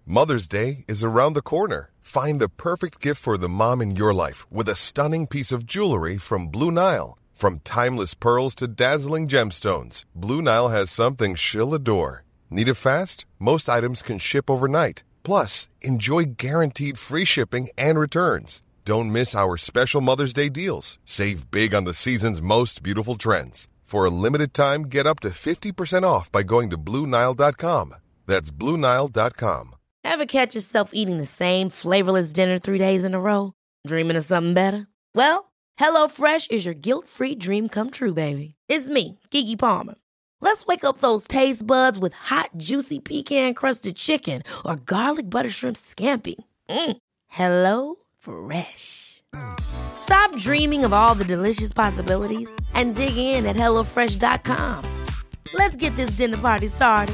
Mother's Day is around the corner. Find the perfect gift for the mom in your life with a stunning piece of jewelry from Blue Nile. From timeless pearls to dazzling gemstones, Blue Nile has something she'll adore. Need it fast? Most items can ship overnight. Plus, enjoy guaranteed free shipping and returns. Don't miss our special Mother's Day deals. Save big on the season's most beautiful trends. For a limited time, get up to 50% off by going to BlueNile.com. That's BlueNile.com. Ever catch yourself eating the same flavorless dinner 3 days in a row? Dreaming of something better? Well, HelloFresh is your guilt-free dream come true, baby. It's me, Keke Palmer. Let's wake up those taste buds with hot, juicy pecan-crusted chicken or garlic butter shrimp scampi. Hello Fresh. Stop dreaming of all the delicious possibilities and dig in at HelloFresh.com. Let's get this dinner party started.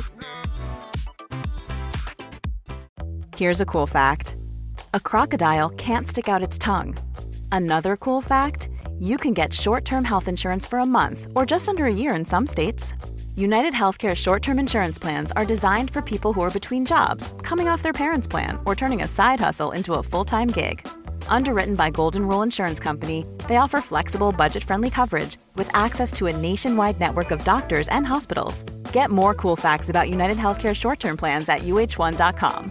Here's a cool fact. A crocodile can't stick out its tongue. Another cool fact, you can get short-term health insurance for a month or just under a year in some states. United Healthcare short-term insurance plans are designed for people who are between jobs, coming off their parents' plan, or turning a side hustle into a full-time gig. Underwritten by Golden Rule Insurance Company, they offer flexible, budget-friendly coverage with access to a nationwide network of doctors and hospitals. Get more cool facts about United Healthcare short-term plans at uh1.com.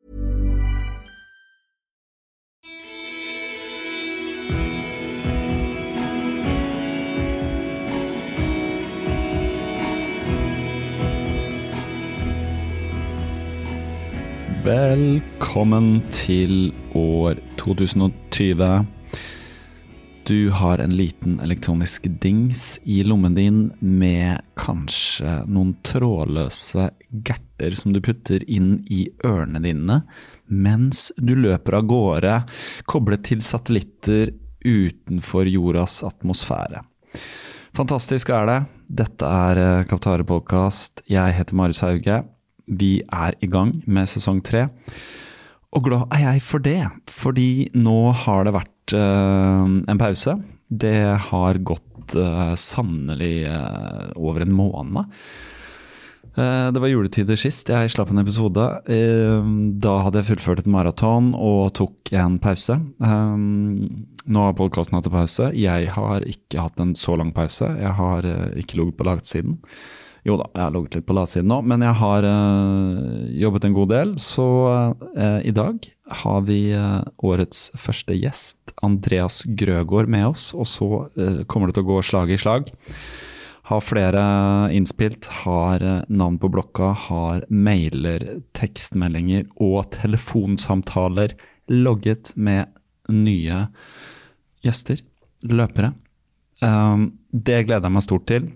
Velkommen til år 2020. Du har en liten elektronisk dings i lommen din med kanskje noen trådløse gerter som du putter inn i ørene dine mens du løper av gårde, koblet til satellitter utenfor jordas atmosfære. Fantastisk er det. Dette er Kaptare Podcast. Jeg heter Marius Hauge. Vi er i gang med sesong 3, og glad er jeg for det, fordi nå har det vært en pause. Det har gått sannelig over en måned. Det var juletider sist, jeg slapp en episode. Da hadde jeg fullført et maraton og tok en pause. Nå har podcasten hatt en pause. Jeg har ikke hatt en så lang pause. Jeg har ikke ligget på latsiden. Jo da, jeg har logget litt på latsiden nå, men jeg har jobbet en god del, så i dag har vi årets første gjest, Andreas Grøgaard, med oss, og så kommer det til å gå slag i slag. Har flere innspilt, har navn på blokka, har mailer, tekstmeldinger og telefonsamtaler logget med nye gjester, løpere. Det gleder jeg meg stort til.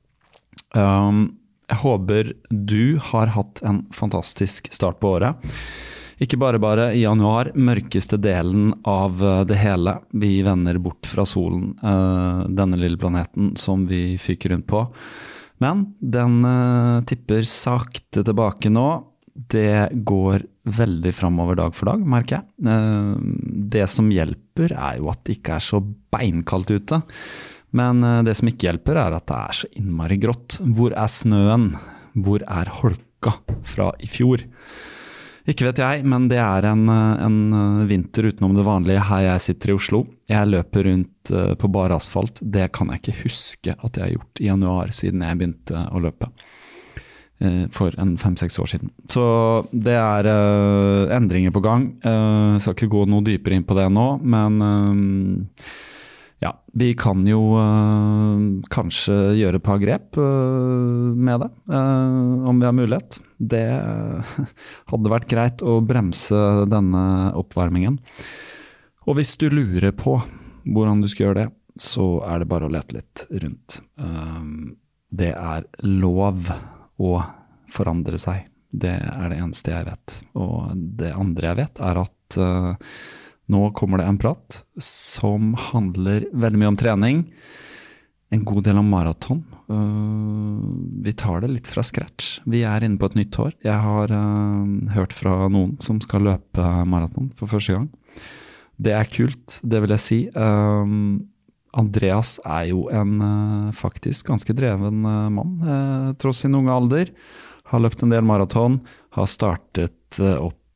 Jeg håper du har hatt en fantastisk start på året. Ikke bare i januar, mørkeste delen av det hele. Vi vender bort fra solen, denne lille planeten som vi fyker rundt på. Men den tipper sakte tilbake nå. Det går veldig fremover dag for dag, merker jeg. Det som hjelper er jo at det ikke er så beinkaldt ute. Men det som ikke hjelper er at det er så innmari grått. Hvor er snøen? Hvor er holka fra i fjor? Ikke vet jeg, men det er en vinter utenom det vanlige her jeg sitter i Oslo. Jeg løper rundt på bar asfalt. Det kan jeg ikke huske at jeg har gjort i januar siden jeg begynte å løpe. For en 5-6 år siden. Så det er endringer på gang. Jeg skal ikke gå noe dypere inn på det nå, men ja, vi kan jo kanskje gjøre et par grep med det, om vi har mulighet. Det hadde vært greit å bremse denne oppvarmingen. Og hvis du lurer på hvordan du skal gjøre det, så er det bare å lete litt rundt. Det er lov å forandre seg. Det er det eneste jeg vet. Og det andre jeg vet er at nå kommer det en prat som handler veldig mye om trening, en god del om maraton. Vi tar det litt fra scratch. Vi er inne på et nytt år. Jeg har hørt fra noen som skal løpe maraton for første gang. Det er kult, det vil jeg si. Andreas er jo en faktisk ganske dreven mann, tross sin unge alder. Har løpt en del maraton, har startet opp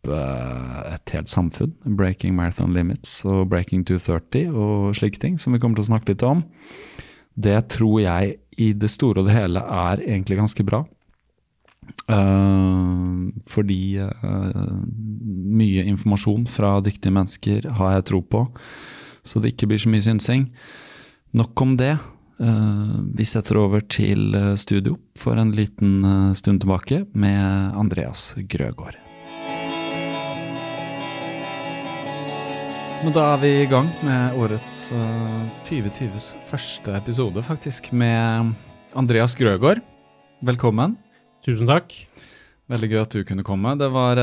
et helt samfunn, Breaking Marathon Limits og Breaking 230 og slike ting, som vi kommer til å snakke litt om. Det tror jeg i det store og det hele egentlig ganske bra. Fordi mye informasjon fra dyktige mennesker har jeg tro på, så det ikke blir så mye synsing. Nok om det. Vi setter over til studio for en liten stund tilbake med Andreas Grøgaard. Men da vi i gang med årets 2020s første episode faktisk, med Andreas Grøgaard. Velkommen. Tusen takk. Veldig gøy at du kunne komme. Det var,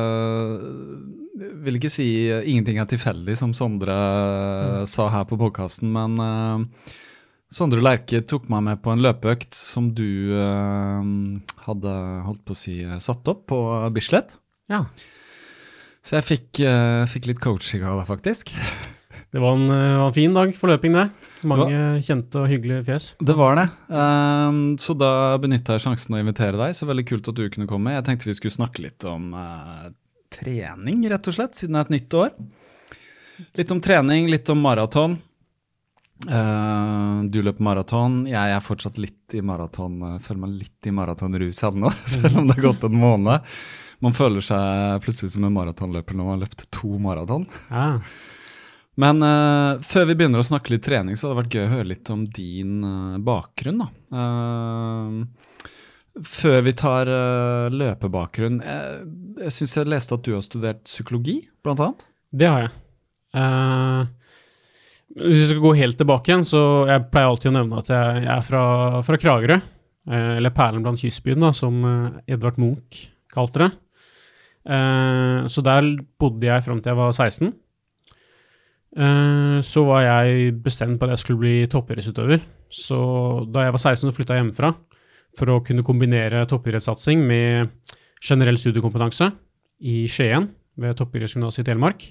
vil ikke si ingenting tilfeldig som Sondre sa her på podcasten, men Sondre Lerche tok meg med på en løpeøkt som du hadde holdt på å si satt opp på Bislett. Ja. Så jeg fikk litt coaching av deg faktisk. Det var en fin dag for løping det. Mange kjente og hyggelige fjes. Det var det. Så da benyttet jeg sjansen å invitere deg, så veldig kult at du kunne komme. Jeg tenkte vi skulle snakke litt om trening rett og slett, siden det et nytt år. Litt om trening, litt om maraton. Du løper maraton, jeg fortsatt litt i maraton, føler meg litt i maratonrus ennå, selv om det har gått en måned. Man føler seg plutselig som en maratonløper når man har løpt 2 maraton. Ja. Men før vi begynner å snakke litt trening, så hadde det vært gøy å høre litt om din bakgrunn da. Før vi tar løpebakgrunn, jeg synes jeg leste at du har studert psykologi, blant annet. Det har jeg. Hvis jeg skal gå helt tilbake igjen, så jeg pleier alltid å nevne at jeg er fra Kragerø, eller perlen blant kystbyen da, som Edvard Munch kalte det. Så der bodde jeg frem til jeg var 16. Så var jeg bestemt på at jeg skulle bli toppidrettsutøver. Så da jeg var 16 så flyttet jeg hjemmefra for å kunne kombinere toppidrettssatsing med generell studiekompetanse i Skien ved toppidrettsgymnaset i Telemark.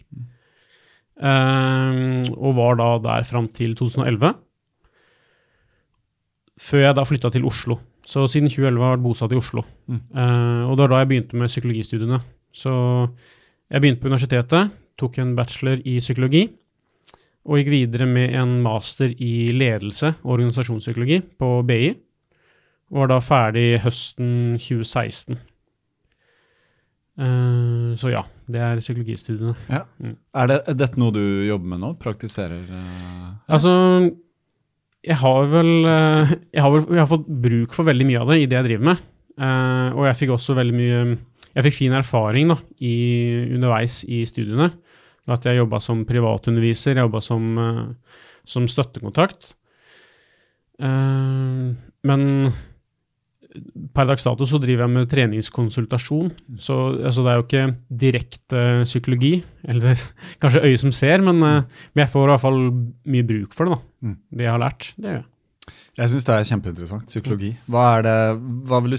Og var da der frem til 2011, før jeg da flyttet til Oslo. Så siden 2011 har jeg vært bosatt i Oslo. Og det var da jeg begynte med psykologistudiene. Så jeg begynte på universitetet, tok en bachelor i psykologi, og gikk videre med en master i ledelse og organisasjonspsykologi på BI, og var da ferdig høsten 2016. Så ja, det er psykologistudiene. Ja. Er dette noe du jobber med nå? Praktiserer? Altså, jeg har fått bruk for veldig mye av det i det jeg driver med. Og jeg fikk også jeg fikk fin erfaring da, underveis i studiene. At jeg jobbet som privatunderviser, jeg jobbet som støttekontakt. Men per dags dato så driver jeg med treningskonsultasjon, så altså, det er jo ikke direkte psykologi, eller det er kanskje øye som ser, men jeg får i hvert fall mye bruk for det da. Det jeg har lært, det gjør jeg. Jeg synes det er kjempeinteressant, psykologi. Hva vil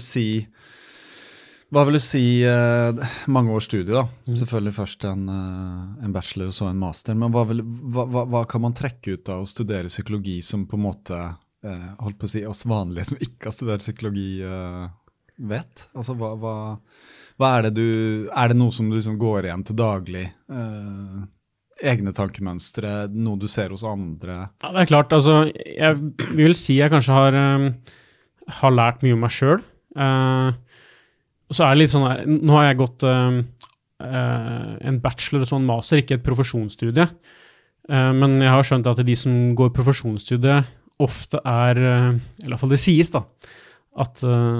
du si mange års studie da? Selvfølgelig først en bachelor og så en master, men hva kan man trekke ut av å studere psykologi som på en måte holdt på å si, oss vanlige som ikke har studert psykologi vet? Altså, hva er det noe som du liksom går igjen til daglig? Egne tankemønstre, noe du ser hos andre? Ja, det er klart, altså, jeg vil si jeg kanskje har lært mye om meg selv. Og så er det litt sånn her, nå har jeg gått en bachelor og sånn master, ikke et profesjonsstudie, men jeg har skjønt at de som går profesjonsstudie ofte eller i hvert fall det sies da, at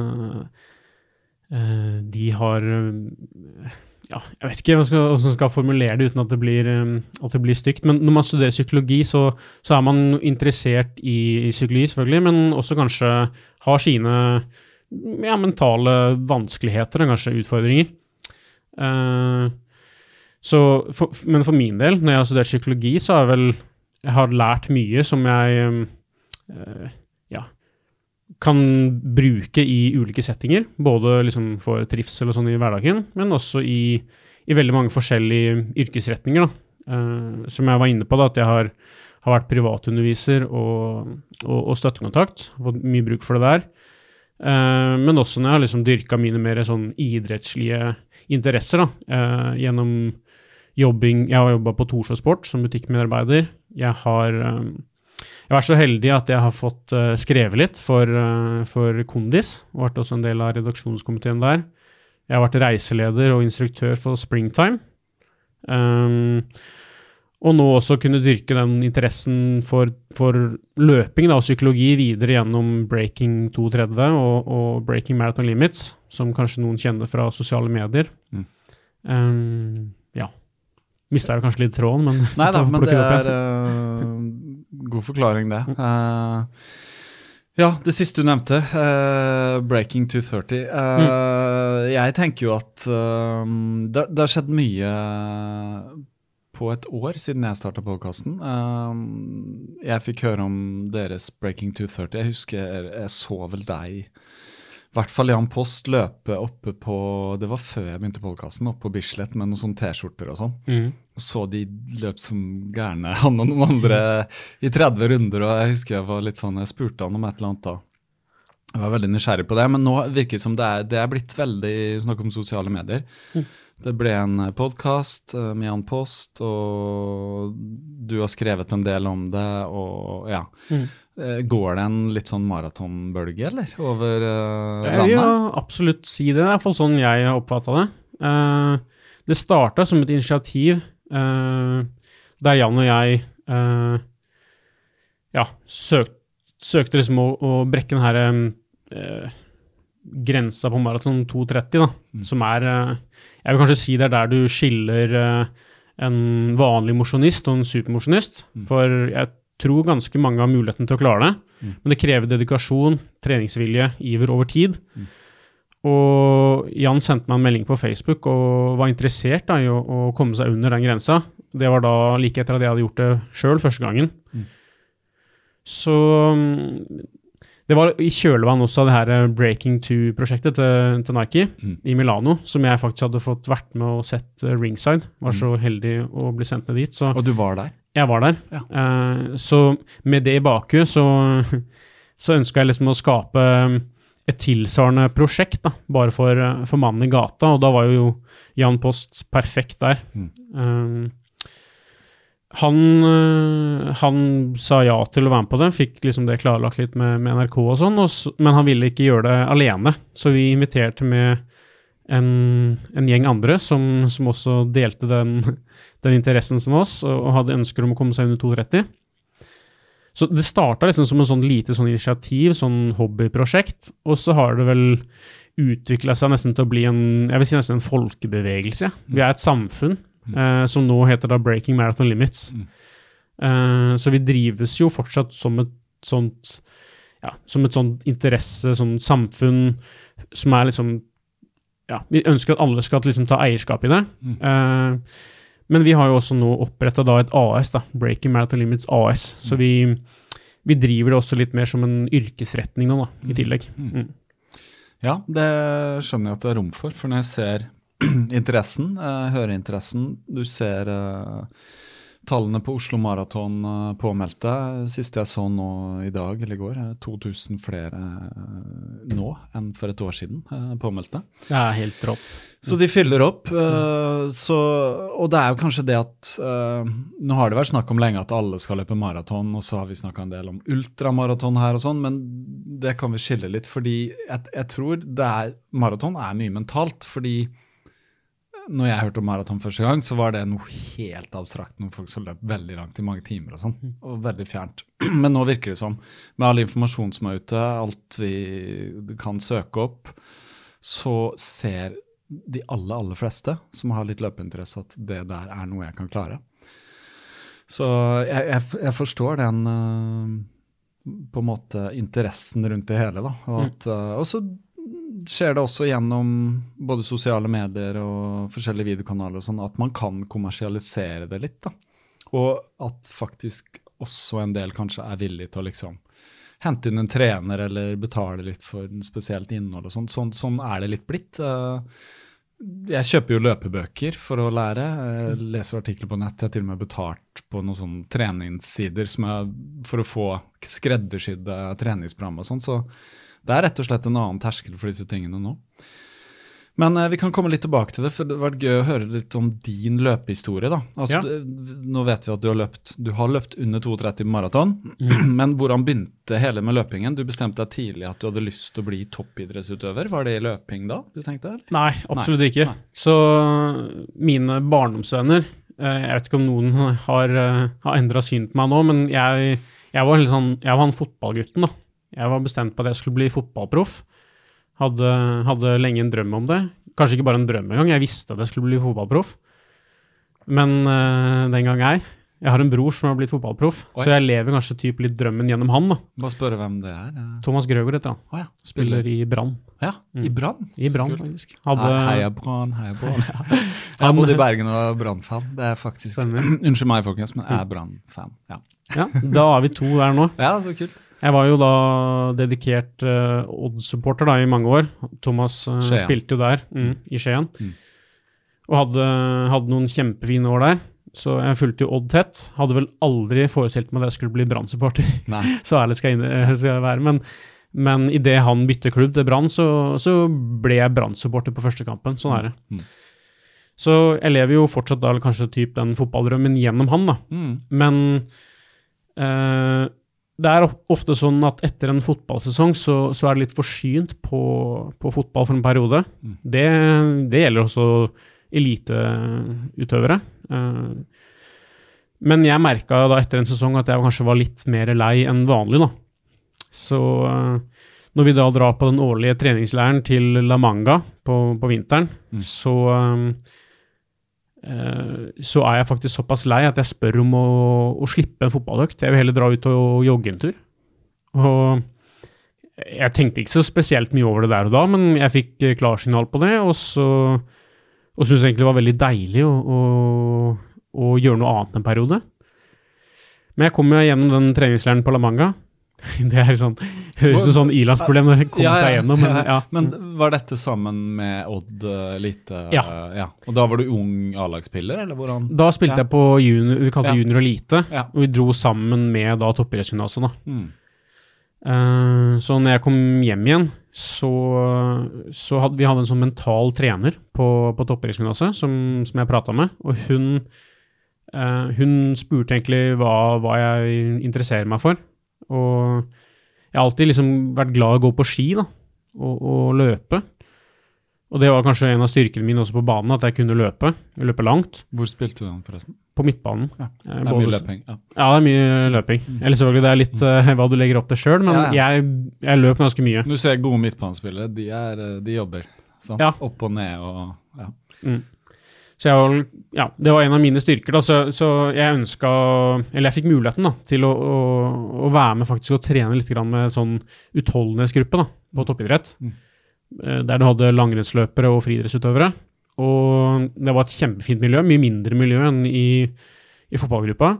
de har, ja, jeg vet ikke hvordan jeg skal formulere det uten at det blir stygt, men når man studerer psykologi så er man interessert i psykologi selvfølgelig, men også kanskje har sine mentale vanskeligheter og kanskje utfordringer. Men for min del, når jeg har studert psykologi, så har jeg har lært mye som jeg kan bruke i ulike settinger, både liksom for trivsel og sånn i hverdagen, men også i veldig mange forskjellige yrkesretninger da. Som jeg var inne på da, at jeg har vært privatunderviser og støttekontakt, fått mye bruk for det der. Men også når jeg har liksom dyrket mine mer sånn idrettslige interesser da, gjennom jobbing. Jeg har jobbet på Torshov Sport som butikkmedarbeider. Jeg har vært så heldig at jeg har fått skrevet litt for Kondis, og vært også en del av redaksjonskomiteen der. Jeg har vært reiseleder og instruktør for Springtime. Og nå også kunne dyrke den interessen for løping da, og psykologi videre gjennom Breaking 230 og Breaking Marathon Limits, som kanskje noen kjenner fra sosiale medier. Ja. Mistet jeg kanskje litt tråden, men... Neida, men det god forklaring det. Ja, det siste du nevnte, Breaking 230. Jeg tenker jo at det har skjedd mye på et år siden jeg startet podcasten. Jeg fikk høre om deres Breaking 230. Jeg husker jeg så vel deg, i hvert fall Jan Post, løpe oppe på, det var før jeg begynte podcasten, oppe på Bislett med noen sånne t-skjorter og sånn. Så de løp som gærne, han og noen andre i 30 runder, og jeg husker jeg var litt sånn, jeg spurte han om et eller annet da. Jeg var veldig nysgjerrig på det, men nå virker det som det er blitt veldig snakk om sosiale medier. Det ble en podcast med Jan Post, og du har skrevet en del om det, og ja. Går det en litt sånn maratonbølge, eller? Over landet? Jeg vil absolutt si det. Det er i hvert fall sånn jeg har oppfattet det. Det startet som et initiativ der Jan og jeg søkte liksom å brekke den her grensa på maraton 2.30 da, som jeg vil kanskje si det der du skiller en vanlig mosjonist og en supermosjonist, for jeg tror ganske mange har muligheten til å klare det, men det krever dedikasjon, treningsvilje, iver over tid. Og Jan sendte meg en melding på Facebook og var interessert da, i å komme seg under den grensa. Det var da like etter at jeg hadde gjort det selv første gangen. Så det var i kjølvann også av det her Breaking 2-prosjektet til Nike i Milano, som jeg faktisk hadde fått vært med og sett ringside. Var så heldig å bli sendt ned dit. Så og du var der? Jeg var der. Ja. Så med det i bakhuet så ønsket jeg liksom å skape et tilsvarende prosjekt da, bare for mannen i gata, og da var jo Jan Post perfekt der. Han sa ja til å være med på det, fikk liksom det klarlagt litt med NRK og sånn, men han ville ikke gjøre det alene, så vi inviterte med en gjeng andre som også delte den interessen som oss, og hadde ønsker om å komme seg under 2.30. Så det startet liksom som en sånn lite sånn initiativ, sånn hobbyprosjekt, og så har det vel utviklet seg nesten til å bli jeg vil si nesten en folkebevegelse. Vi er et samfunn, som nå heter da Breaking Marathon Limits. Så vi drives jo fortsatt som et sånt interesse, sånn samfunn som liksom, vi ønsker at alle skal liksom ta eierskap i det. Men vi har jo også nå opprettet da et AS da, Breaking Marathon Limits AS, så vi driver det også litt mer som en yrkesretning nå da, i tillegg. Ja, det skjønner jeg at det er rom for når jeg ser interessen, hører interessen, du ser tallene på Oslo Marathon påmeldte, siste jeg så nå i dag, eller i går, 2000 flere nå enn for et år siden påmeldte. Det er helt rått. Så de fyller opp, og det er jo kanskje det at, nå har det vært snakk om lenge at alle skal løpe maraton, og så har vi snakket en del om ultramaraton her og sånn, men det kan vi skille litt, fordi jeg tror maraton er mye mentalt, fordi når jeg hørte om maraton første gang, så var det noe helt abstrakt, noen folk som løp veldig langt i mange timer og sånn, og veldig fjernt. Men nå virker det som, med all informasjon som er ute, alt vi kan søke opp, så ser de aller fleste som har litt løpeinteresse at det der er noe jeg kan klare. Så jeg forstår den på en måte interessen rundt det hele da, og så skjer det også gjennom både sosiale medier og forskjellige videokanaler og sånn, at man kan kommersialisere det litt da. Og at faktisk også en del kanskje er villig til å liksom hente inn en trener eller betale litt for spesielt innhold og sånn. Sånn er det litt blitt. Jeg kjøper jo løpebøker for å lære. Jeg leser artikler på nett. Jeg har til og med betalt på noen sånne treningssider for å få skreddersydde treningsprogram og sånn, så det er rett og slett en annen terskel for disse tingene nå. Men vi kan komme litt tilbake til det, for det var gøy å høre litt om din løpehistorie da. Altså, nå vet vi at du har løpt under 2,30 maraton, men hvordan begynte hele med løpingen? Du bestemte deg tidlig at du hadde lyst til å bli toppidrettsutøver. Var det løping da, du tenkte? Eller? Nei, absolutt ikke. Nei. Så mine barndomsvenner, jeg vet ikke om noen har endret syn på meg nå, men jeg var han fotballgutten da. Jeg var bestemt på at jeg skulle bli fotballproff. Hadde lenge en drøm om det. Kanskje ikke bare en drøm engang, jeg visste at jeg skulle bli fotballproff. Men den gang jeg har en bror som har blitt fotballproff, så jeg lever kanskje litt drømmen gjennom han da. Bare spørre hvem det Thomas Grøgaard heter han. Ja. Spiller i Brann. Ja, i Brann? I Brann, faktisk. Heia Brann. Jeg bodde i Bergen og var Brann-fan. Det faktisk, unnskyld meg folkens, men jeg er Brann-fan. Ja, da har vi to der nå. Ja, så kult. Jeg var jo da dedikert Odd-supporter da i mange år. Thomas spilte jo der, i Skien. Og hadde noen kjempefine år der. Så jeg fulgte jo Odd tett. Hadde vel aldri forestilt meg at jeg skulle bli Brann-supporter. Så ærlig skal jeg være. Men i det han bytte klubb til Brann, så ble jeg Brann-supporter på første kampen. Sånn det. Så jeg lever jo fortsatt da kanskje den fotballdrømmen gjennom han da. Men det ofte sånn at etter en fotballsesong så det litt forsynt på fotball for en periode. Det gjelder også eliteutøvere. Men jeg merket da etter en sesong at jeg kanskje var litt mer lei enn vanlig da. Så når vi da drar på den årlige treningsleiren til La Manga på vinteren, så jeg faktisk såpass lei at jeg spør om å slippe en fotballøkt. Jeg vil heller dra ut og jogge en tur. Og jeg tenkte ikke så spesielt mye over det der og da, men jeg fikk klarsignal på det, og synes egentlig det var veldig deilig å gjøre noe annet en periode. Men jeg kom jo gjennom den treningsleiren på La Manga. Det sånn, høres ut sånn ilandsproblem når det kommer seg gjennom. Men var dette sammen med Odd lite? Ja. Og da var du ung A-lagsspiller, eller hvordan? Da spilte jeg på vi kalte det junior og elite, og vi dro sammen med da toppidrettsgymnaset da. Så når jeg kom hjem igjen, så hadde vi en sånn mental trener på toppidrettsgymnaset som jeg pratet med, og hun spurte egentlig hva jeg interesserer meg for. Og jeg har alltid liksom vært glad i å gå på ski da, og løpe. Og det var kanskje en av styrkene mine også på banen, at jeg kunne løpe langt. Hvor spilte du den forresten? På midtbanen. Ja, det er mye løping. Ja, det er mye løping. Eller selvfølgelig, det er litt hva du legger opp til selv, men jeg løp ganske mye. Du ser gode midtbanespillere, de jobber, sant? Opp og ned og Så det var en av mine styrker da, så jeg ønsket, eller jeg fikk muligheten da, til å være med faktisk og trene litt grann med sånn utholdenhetsgruppe da, på toppidrett, der du hadde langrennsløpere og friidrettsutøvere, og det var et kjempefint miljø, mye mindre miljø enn i fotballgruppa,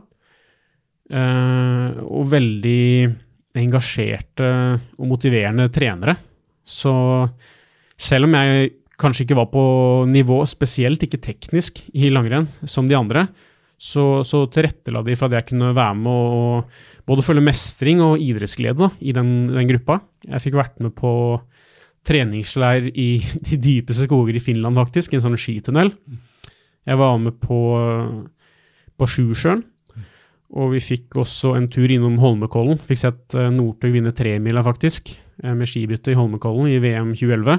og veldig engasjerte og motiverende trenere, så selv om jeg kanskje ikke var på nivå, spesielt ikke teknisk i langrenn som de andre, så tilrettela de for at jeg kunne være med og både følge mestring og idrettsglede da, i den gruppa. Jeg fikk vært med på treningsleir i de dypeste skoger i Finland faktisk, i en sånn skitunnel. Jeg var med på Sjusjøen, og vi fikk også en tur innom Holmenkollen. Fikk sett Northug vinne 3-mila faktisk, med skibytte i Holmenkollen i VM 2011.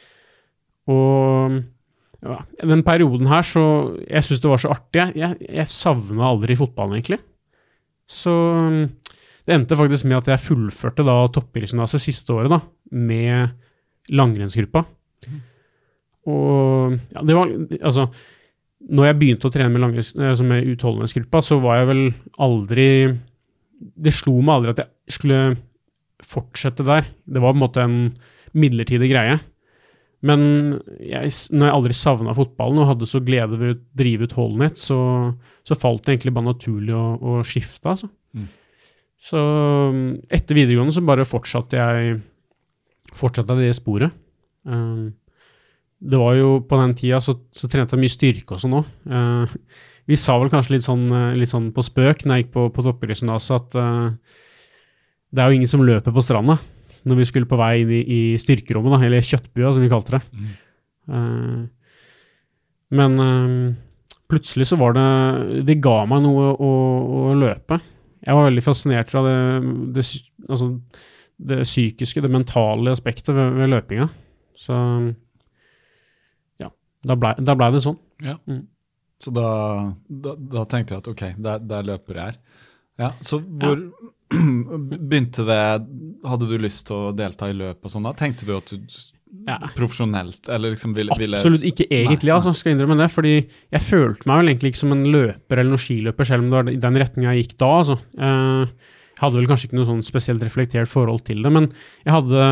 Og den perioden her, så jeg synes det var så artig. Jeg savnet aldri fotballen egentlig. Så det endte faktisk med at jeg fullførte da toppidrettsgymnaset siste året da, med langrennsgruppa. Og det var, altså, når jeg begynte å trene med utholdenhetsgruppa, så var jeg vel aldri, det slo meg aldri at jeg skulle fortsette der. Det var på en måte en midlertidig greie. Men når jeg aldri savnet fotballen og hadde så glede ved å drive utholdenhet, så falt det egentlig bare naturlig å skifte, altså. Så etter videregående så bare fortsatte jeg det sporet. Det var jo på den tida så trente jeg mye styrke også nå. Vi sa vel kanskje litt sånn på spøk når jeg gikk på toppidrettsgymnaset at det er jo ingen som løper på stranda når vi skulle på vei inn i styrkerommet da, eller kjøttbua som vi kalte det. Men plutselig så var det ga meg noe å løpe. Jeg var veldig fascinert av det psykiske, det mentale aspektet ved løpinga. Så ja, da ble det sånn. Ja. Så da tenkte jeg at ok, der løper jeg her. Ja, så hvor begynte det, hadde du lyst til å delta i løp og sånn da? Tenkte du at du profesjonelt, eller liksom ville... Absolutt ikke egentlig, altså, skal jeg innrømme det, fordi jeg følte meg vel egentlig ikke som en løper eller noen skiløper, selv om det var i den retningen jeg gikk da, altså. Jeg hadde vel kanskje ikke noe sånn spesielt reflektert forhold til det, men jeg hadde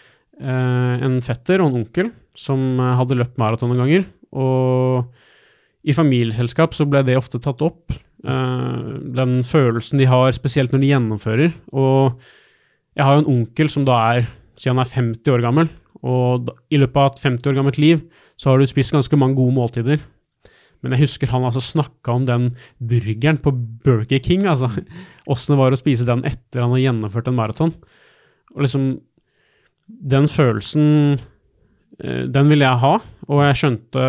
en fetter og en onkel som hadde løpt maraton noen ganger, og i familieselskap så ble det ofte tatt opp, den følelsen de har, spesielt når de gjennomfører, og jeg har jo en onkel som da siden han 50 år gammel, og i løpet av et 50 år gammelt liv, så har du spist ganske mange gode måltider. Men jeg husker han altså snakket om den burgeren på Burger King, altså, hvordan det var å spise den etter han har gjennomført en maraton. Og liksom, den følelsen, den ville jeg ha, og jeg skjønte,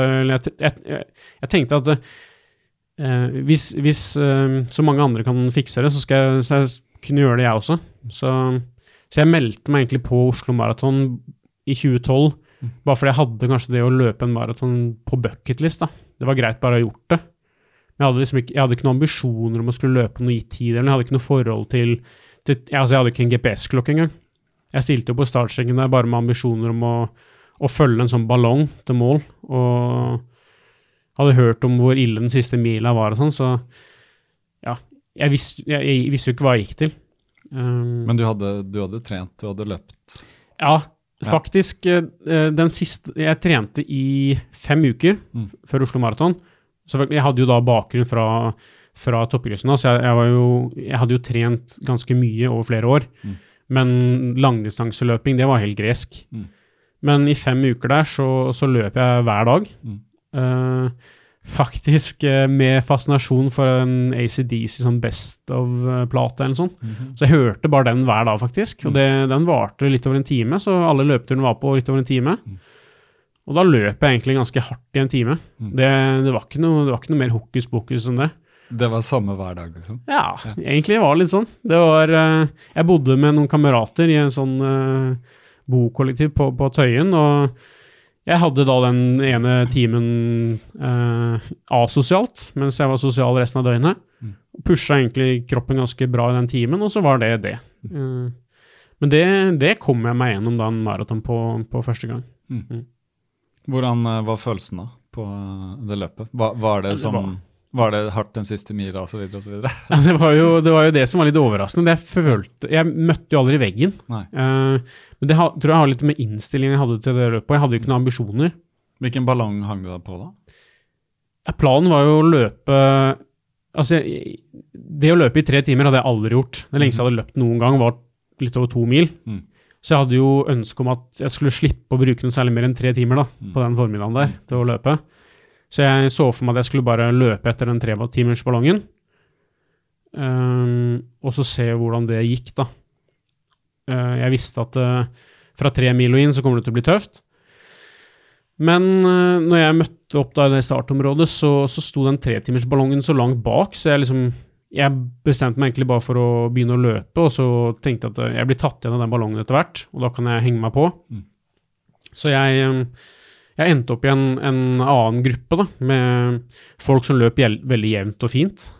jeg tenkte at hvis så mange andre kan fikse det, så skal jeg kunne gjøre det jeg også. Så jeg meldte meg egentlig på Oslo Maraton i 2012, bare fordi jeg hadde kanskje det å løpe en maraton på bucketlist da. Det var greit bare å ha gjort det. Men jeg hadde ikke noen ambisjoner om å skulle løpe noe gitt tid, eller jeg hadde ikke noe forhold til jeg hadde ikke en GPS-klokke engang. Jeg stilte jo på startstreken der bare med ambisjoner om å følge en sånn ballong til mål, og hadde hørt om hvor ille den siste mila var og sånn, så ja, jeg visste jo ikke hva jeg gikk til. Men du hadde trent, du hadde løpt? Ja, faktisk, den siste, jeg trente i 5 uker før Oslo Maraton, så jeg hadde jo da bakgrunn fra toppidretten, så jeg hadde jo trent ganske mye over flere år, men langdistanseløping, det var helt gresk. Men i 5 uker der, så løp jeg hver dag, faktisk med fascinasjon for en AC/DC som best of plate eller sånn. Så jeg hørte bare den hver dag faktisk, og den varte litt over en time, så alle løpeturene var på litt over en time. Og da løp jeg egentlig ganske hardt i en time. Det var ikke noe mer hokus pokus enn det. Det var samme hver dag liksom? Ja, egentlig var det litt sånn. Jeg bodde med noen kamerater i en sånn bokollektiv på Tøyen, og jeg hadde da den ene timen asosialt, mens jeg var sosial resten av døgnet. Pushet egentlig kroppen ganske bra i den timen, og så var det. Men det kom jeg meg gjennom da en maraton på første gang. Hvordan var følelsen da på det løpet? Var det hardt den siste mila og så videre og så videre? Ja, det var jo det som var litt overraskende. Jeg møtte jo aldri veggen. Men det tror jeg har litt med innstillingen jeg hadde til det løpet. Jeg hadde jo ikke noen ambisjoner. Hvilken ballong hang du da på da? Ja, planen var jo å løpe... Altså, det å løpe i 3 timer hadde jeg aldri gjort. Det lengste jeg hadde løpt noen gang var litt over 2 mil. Så jeg hadde jo ønske om at jeg skulle slippe å bruke noe særlig mer enn 3 timer da, på den formiddagen der, til å løpe. Så jeg så for meg at jeg skulle bare løpe etter den 3-timers ballongen, og så se hvordan det gikk da. Jeg visste at fra 3 mil og inn så kommer det til å bli tøft. Men når jeg møtte opp da i det startområdet, så sto den 3-timers ballongen så langt bak, så jeg bestemte meg egentlig bare for å begynne å løpe, og så tenkte jeg at jeg blir tatt igjen av den ballongen etter hvert, og da kan jeg henge meg på. Så jeg endte opp i en annen gruppe da, med folk som løp veldig jevnt og fint.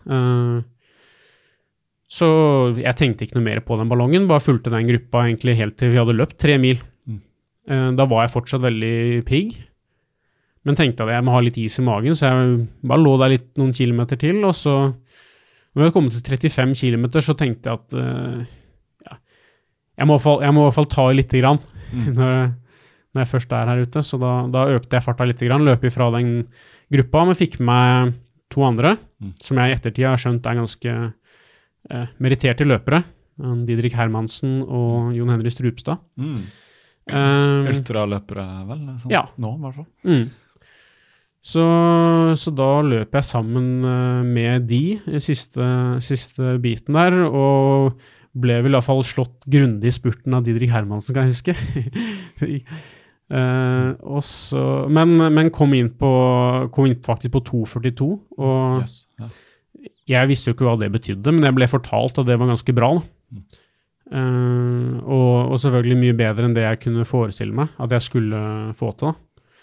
Så jeg tenkte ikke noe mer på den ballongen, bare fulgte den gruppa egentlig helt til vi hadde løpt 3 mil. Da var jeg fortsatt veldig pigg, men tenkte at jeg må ha litt is i magen, så jeg bare lå der noen kilometer til, og så når jeg kom til 35 kilometer, så tenkte jeg at jeg må i hvert fall ta litt grann når jeg først her ute, så da økte jeg farta litt grann, løp ifra den gruppa, men fikk med 2 andre, som jeg i ettertid har skjønt ganske meritterte løpere, Didrik Hermansen og Jon Henry Strupstad. Ultraløpere vel? Sånn, ja. Nå i hvert fall. Så da løp jeg sammen med de siste biten der, og ble vel i hvert fall slått grundig i spurten av Didrik Hermansen, kan jeg huske. Og så, men kom inn faktisk på 2,42, og Yes, ja. jeg visste jo ikke hva det betydde, men jeg ble fortalt at det var ganske bra da. Og selvfølgelig mye bedre enn det jeg kunne forestille meg at jeg skulle få til da.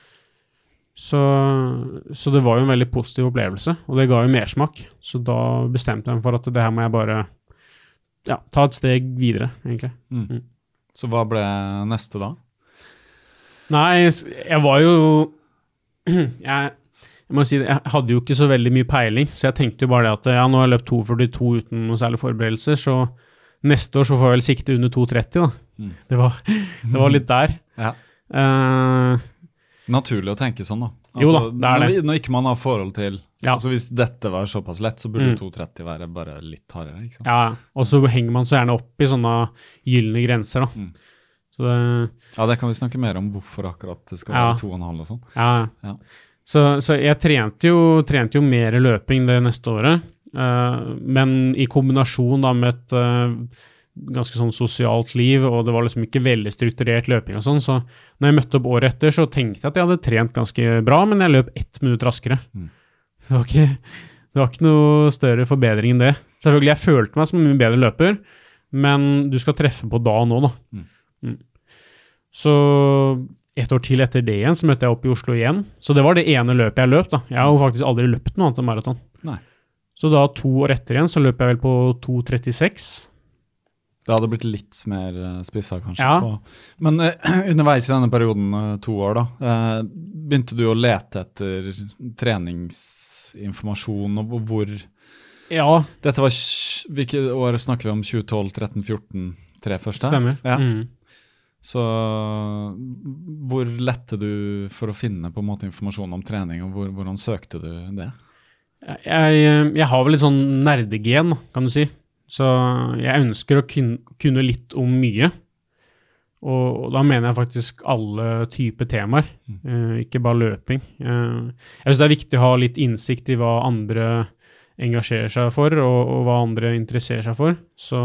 Så det var jo en veldig positiv opplevelse, og det ga jo mersmak. Så da bestemte jeg meg for at det her må jeg bare ta et steg videre, egentlig. Så hva ble neste da? Nei, jeg var jo jeg må si det, jeg hadde jo ikke så veldig mye peiling, så jeg tenkte jo bare det at nå har jeg løpt 2,42 uten noen særlig forberedelser, så neste år så får jeg vel sikte under 2,30 da. Det var litt der. Ja. Naturlig å tenke sånn da. Altså, jo da, det er det. Når ikke man har forhold til, altså hvis dette var såpass lett, så burde 2,30 være bare litt hardere, ikke sant? Ja, og så henger man så gjerne opp i sånne gyllene grenser da. Så det kan vi snakke mer om hvorfor akkurat det skal være 2,5 og sånn. Ja. Så jeg trente jo mer løping det neste året, men i kombinasjon da med et ganske sånn sosialt liv, og det var liksom ikke veldig strukturert løping og sånn, så når jeg møtte opp året etter, så tenkte jeg at jeg hadde trent ganske bra, men jeg løp 1 minutt raskere. Det var ikke noe større forbedring enn det. Selvfølgelig, jeg følte meg som en mye bedre løper, men du skal treffe på da og nå da. Så et år til etter det igjen, så møtte jeg opp i Oslo igjen. Så det var det ene løpet jeg løp da. Jeg har jo faktisk aldri løpt noe annet enn maraton. Nei. Så da 2 år etter igjen, så løp jeg vel på 2,36. Det hadde blitt litt mer spisset kanskje. Ja. Men underveis i denne perioden, 2 år da, begynte du å lete etter treningsinformasjon, og hvor... Ja. Dette var, hvilke år snakker vi om? 2012, 13, 14, 3 første? Stemmer. Ja. Så hvor lette du for å finne på en måte informasjon om trening, og hvordan søkte du det? Jeg har vel litt sånn nerdegen, kan du si. Så jeg ønsker å kunne litt om mye, og da mener jeg faktisk alle typer temaer, ikke bare løping. Jeg synes det er viktig å ha litt innsikt i hva andre engasjerer seg for, og hva andre interesserer seg for.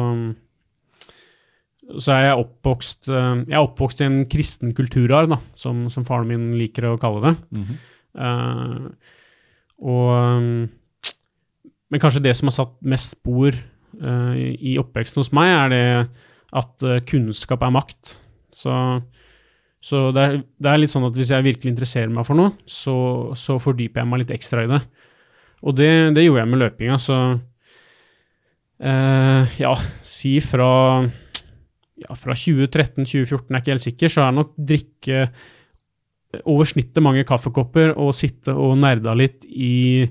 Så er jeg oppvokst i en kristen kulturarv, da, som faren min liker å kalle det. Men kanskje det som har satt mest spor i oppveksten hos meg, er det at kunnskap er makt. Så det er litt sånn at hvis jeg virkelig interesserer meg for noe, så fordyper jeg meg litt ekstra i det. Og det gjorde jeg med løpinga, så si fra 2013-2014 er ikke helt sikker, så er nok drikke over snittet mange kaffekopper og sitte og nerda litt i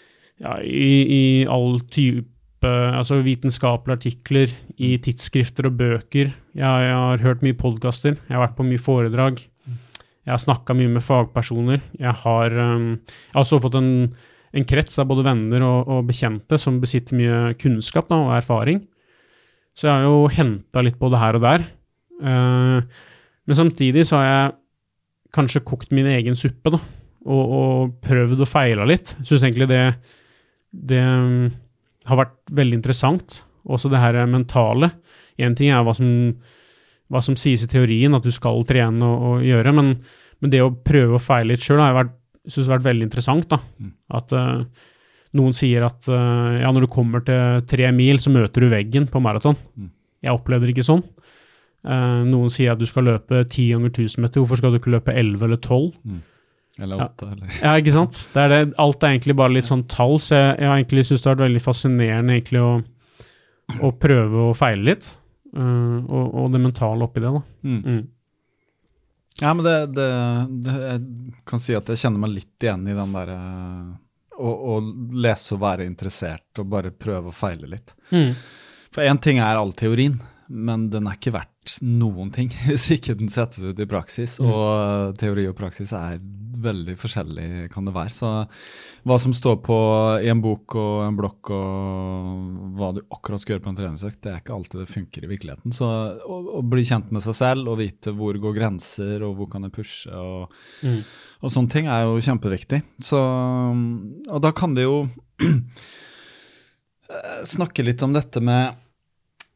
all type, altså vitenskapelige artikler, i tidsskrifter og bøker. Jeg har hørt mye podcaster, jeg har vært på mye foredrag, jeg har snakket mye med fagpersoner, jeg har også fått en krets av både venner og bekjente som besitter mye kunnskap da, og erfaring. Så jeg har jo hentet litt både her og der. Men samtidig så har jeg kanskje kokt min egen suppe da, og prøvd å feile litt. Jeg synes egentlig det har vært veldig interessant. Også det her mentale. En ting er hva som sies i teorien, at du skal trene og gjøre, men det å prøve å feile litt selv har jeg synes det har vært veldig interessant da. At noen sier at når du kommer til 3 mil, så møter du veggen på maraton. Jeg opplevde det ikke sånn. Noen sier at du skal løpe 10 ganger 1000 meter, hvorfor skal du ikke løpe 11 eller 12? Eller 8, eller... Ja, ikke sant? Alt er egentlig bare litt sånn tall, så jeg har egentlig synes det har vært veldig fascinerende egentlig å prøve å feile litt, og det mentale oppi det da. Ja, men jeg kan si at jeg kjenner meg litt igjen i den der å lese og være interessert og bare prøve å feile litt. For en ting er all teorien, men den er ikke verdt noen ting hvis ikke den settes ut i praksis, og teori og praksis er veldig forskjellig, kan det være. Så hva som står på i en bok og en blokk og hva du akkurat skal gjøre på en treningsøkt, det er ikke alltid det funker i virkeligheten. Så å bli kjent med seg selv og vite hvor går grenser og hvor kan jeg pushe og sånne ting er jo kjempeviktig. Og da kan det jo snakke litt om dette med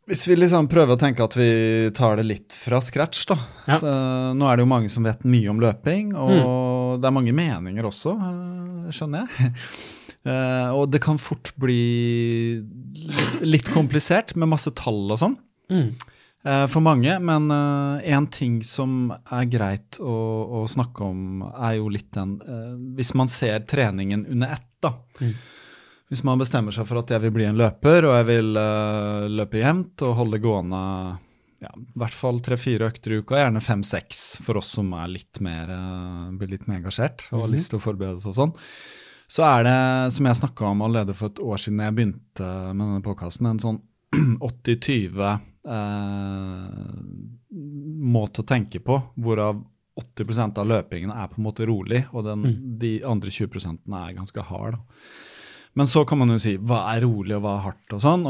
Hvis vi liksom prøver å tenke at vi tar det litt fra scratch da. Ja. Så, nå det jo mange som vet mye om løping, og det mange meninger også, skjønner jeg. Og det kan fort bli litt komplisert med masse tall og sånn. For mange, men en ting som greit å snakke om jo litt den, hvis man ser treningen under ett da. Hvis man bestemmer seg for at jeg vil bli en løper, og jeg vil løpe jevnt og holde gående, ja, i hvert fall 3-4 økter i uka, gjerne 5-6 for oss som litt mer, blir litt mer engasjert og har lyst til å forberede oss og sånn. Så det, som jeg snakket om allerede for et år siden jeg begynte med denne podcasten, en sånn 80-20 måte å tenke på, hvorav 80% av løpingen på en måte rolig, og de andre 20% ganske hard da. Men så kan man jo si, hva rolig og hva hardt og sånn,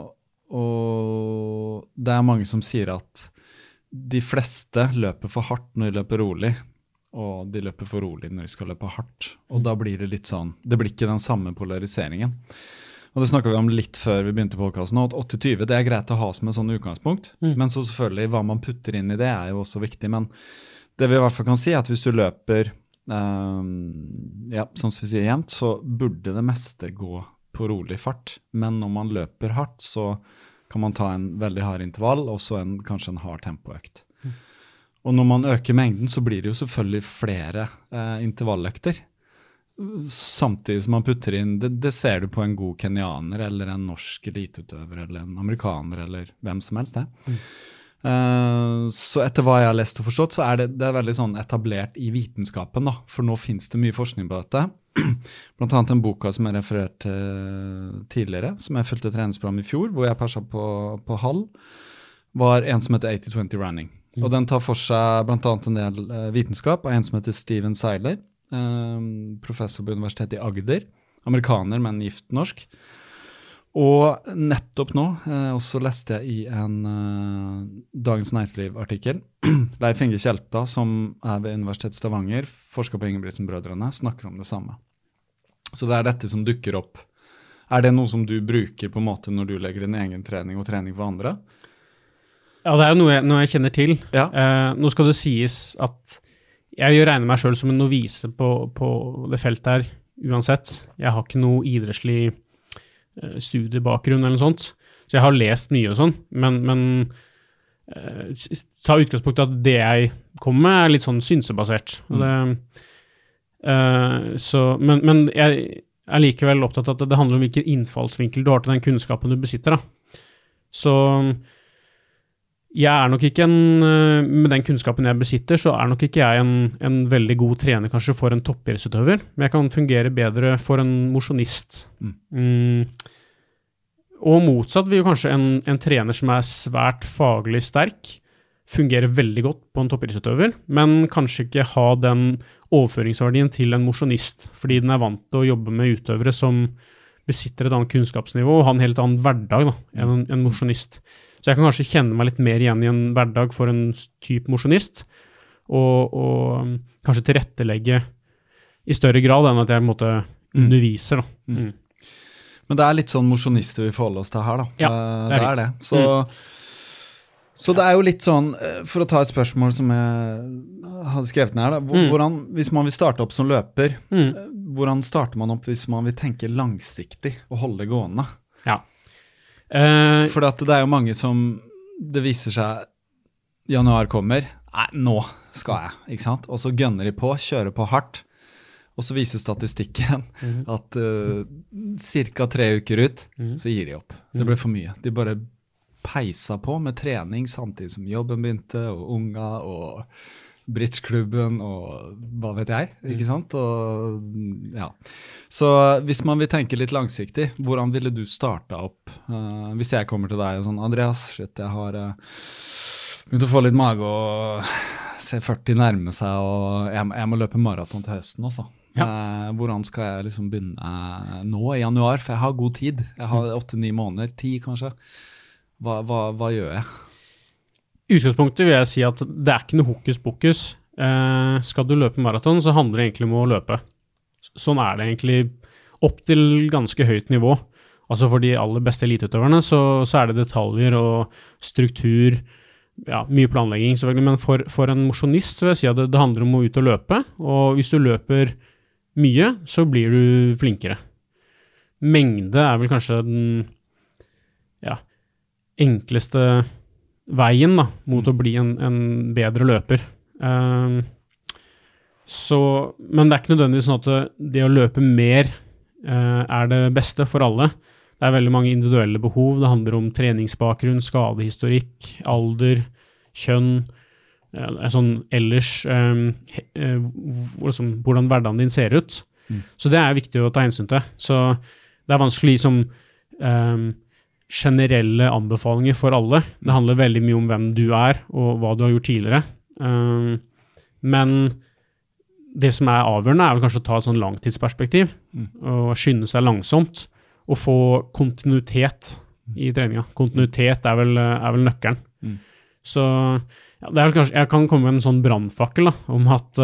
og det mange som sier at de fleste løper for hardt når de løper rolig, og de løper for rolig når de skal løpe hardt. Og da blir det litt sånn, det blir ikke den samme polariseringen. Og det snakket vi om litt før vi begynte podcasten, at 80-20, det greit å ha som en sånn utgangspunkt, men så selvfølgelig, hva man putter inn i det jo også viktig, men det vi i hvert fall kan si at hvis du løper ja, som vi sier jevnt, så burde det meste gå på rolig fart, men når man løper hardt, så kan man ta en veldig hard intervall, og så kanskje en hard tempoøkt. Og når man øker mengden, så blir det jo selvfølgelig flere intervalløkter, samtidig som man putter inn, det ser du på en god kenianer, eller en norsk eliteutøver, eller en amerikaner, eller hvem som helst det. Så etter hva jeg har lest og forstått, så det veldig sånn etablert i vitenskapen da, for nå finnes det mye forskning på dette. Blant annet en boka som jeg refererte tidligere, som jeg fulgte treningsprogram i fjor, hvor jeg passet på Hall, var en som heter 80-20 Running. Og den tar for seg blant annet en del vitenskap av en som heter Steven Seiler, professor på Universitetet i Agder, amerikaner, men gift norsk. Og nettopp nå, også leste jeg i en Dagens Næringsliv-artikkel, Leif Inge Kjelta, som ved Universitetet Stavanger, forsker på Ingebrigtsen-brødrene, snakker om det samme. Så det dette som dukker opp. Det noe som du bruker på en måte når du legger din egen trening og trening for andre? Ja, det jo noe jeg kjenner til. Ja. Nå skal det sies at jeg regner meg selv som en novise på det feltet her, uansett. Jeg har ikke noe idrettslig studiebakgrunn eller noe sånt, så jeg har lest mye og sånn, men ta utgangspunkt at det jeg kommer med litt sånn synsebasert. Men jeg likevel opptatt av at det handler om hvilken innfallsvinkel du har til den kunnskapen du besitter da. Så jeg nok ikke med den kunnskapen jeg besitter, så nok ikke jeg en veldig god trener kanskje for en toppidrettsutøver, men jeg kan fungere bedre for en mosjonist. Og motsatt vil jo kanskje en trener som svært faglig sterk, fungere veldig godt på en toppidrettsutøver, men kanskje ikke ha den overføringsverdien til en mosjonist, fordi den vant til å jobbe med utøvere som besitter et annet kunnskapsnivå og har en helt annen hverdag da, enn en mosjonist. Så jeg kan kanskje kjenne meg litt mer igjen i en hverdag for en type mosjonist, og kanskje tilrettelegge i større grad enn at jeg måtte undervise. Da. Men det litt sånn mosjonister vi forholder oss til her da. Ja, det det. Så det jo litt sånn, for å ta et spørsmål som jeg hadde skrevet ned her da, hvordan, hvis man vil starte opp som løper, hvordan starter man opp hvis man vil tenke langsiktig og holde det gående? Ja. For det jo mange som det viser seg januar kommer, nå skal jeg, ikke sant? Og så gønner de på, kjører på hardt, og så viser statistikken at cirka 3 uker ut, så gir de opp. Det ble for mye. De bare peisa på med trening samtidig som jobben begynte, og unga, og bridgeklubben, og hva vet jeg, ikke sant? Og, ja. Så hvis man vil tenke litt langsiktig, hvordan ville du starte opp? Hvis jeg kommer til deg og sånn, Andreas, shit, jeg har begynt å få litt mage og se 40 nærme seg, og jeg må løpe maraton til høsten også. Ja. Hvordan skal jeg liksom begynne nå i januar, for jeg har god tid. Jeg har 8-9 måneder, 10 kanskje. Hva gjør jeg? I utgangspunktet vil jeg si at det ikke noe hokus pokus. Skal du løpe maraton, så handler det egentlig om å løpe. Sånn det egentlig opp til ganske høyt nivå. Altså for de aller beste eliteutøverne så det detaljer og struktur, ja, mye planlegging selvfølgelig, men for en mosjonist så vil jeg si at det handler om å ut og løpe, og hvis du løper mye, så blir du flinkere. Mengde vel kanskje den enkleste veien da, mot å bli en bedre løper. Men det ikke nødvendigvis sånn at det å løpe mer det beste for alle. Det veldig mange individuelle behov. Det handler om treningsbakgrunn, skadehistorikk, alder, kjønn, sånn ellers hvordan hverdagen din ser ut. Så det viktig å ta hensyn til. Så det vanskelig som generelle anbefalinger for alle. Det handler veldig mye om hvem du og hva du har gjort tidligere. Men det som avgjørende vel kanskje å ta et sånn langtidsperspektiv og skynde seg langsomt og få kontinuitet i treninga. Kontinuitet vel nøkkelen. Så ja, det vel kanskje, jeg kan komme med en sånn brandfakkel da, om at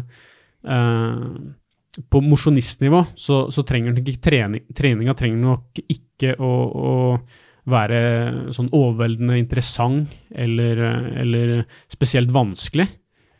på mosjonistnivå så trenger nok ikke treninga trenger nok ikke å være sånn overveldende interessant eller spesielt vanskelig.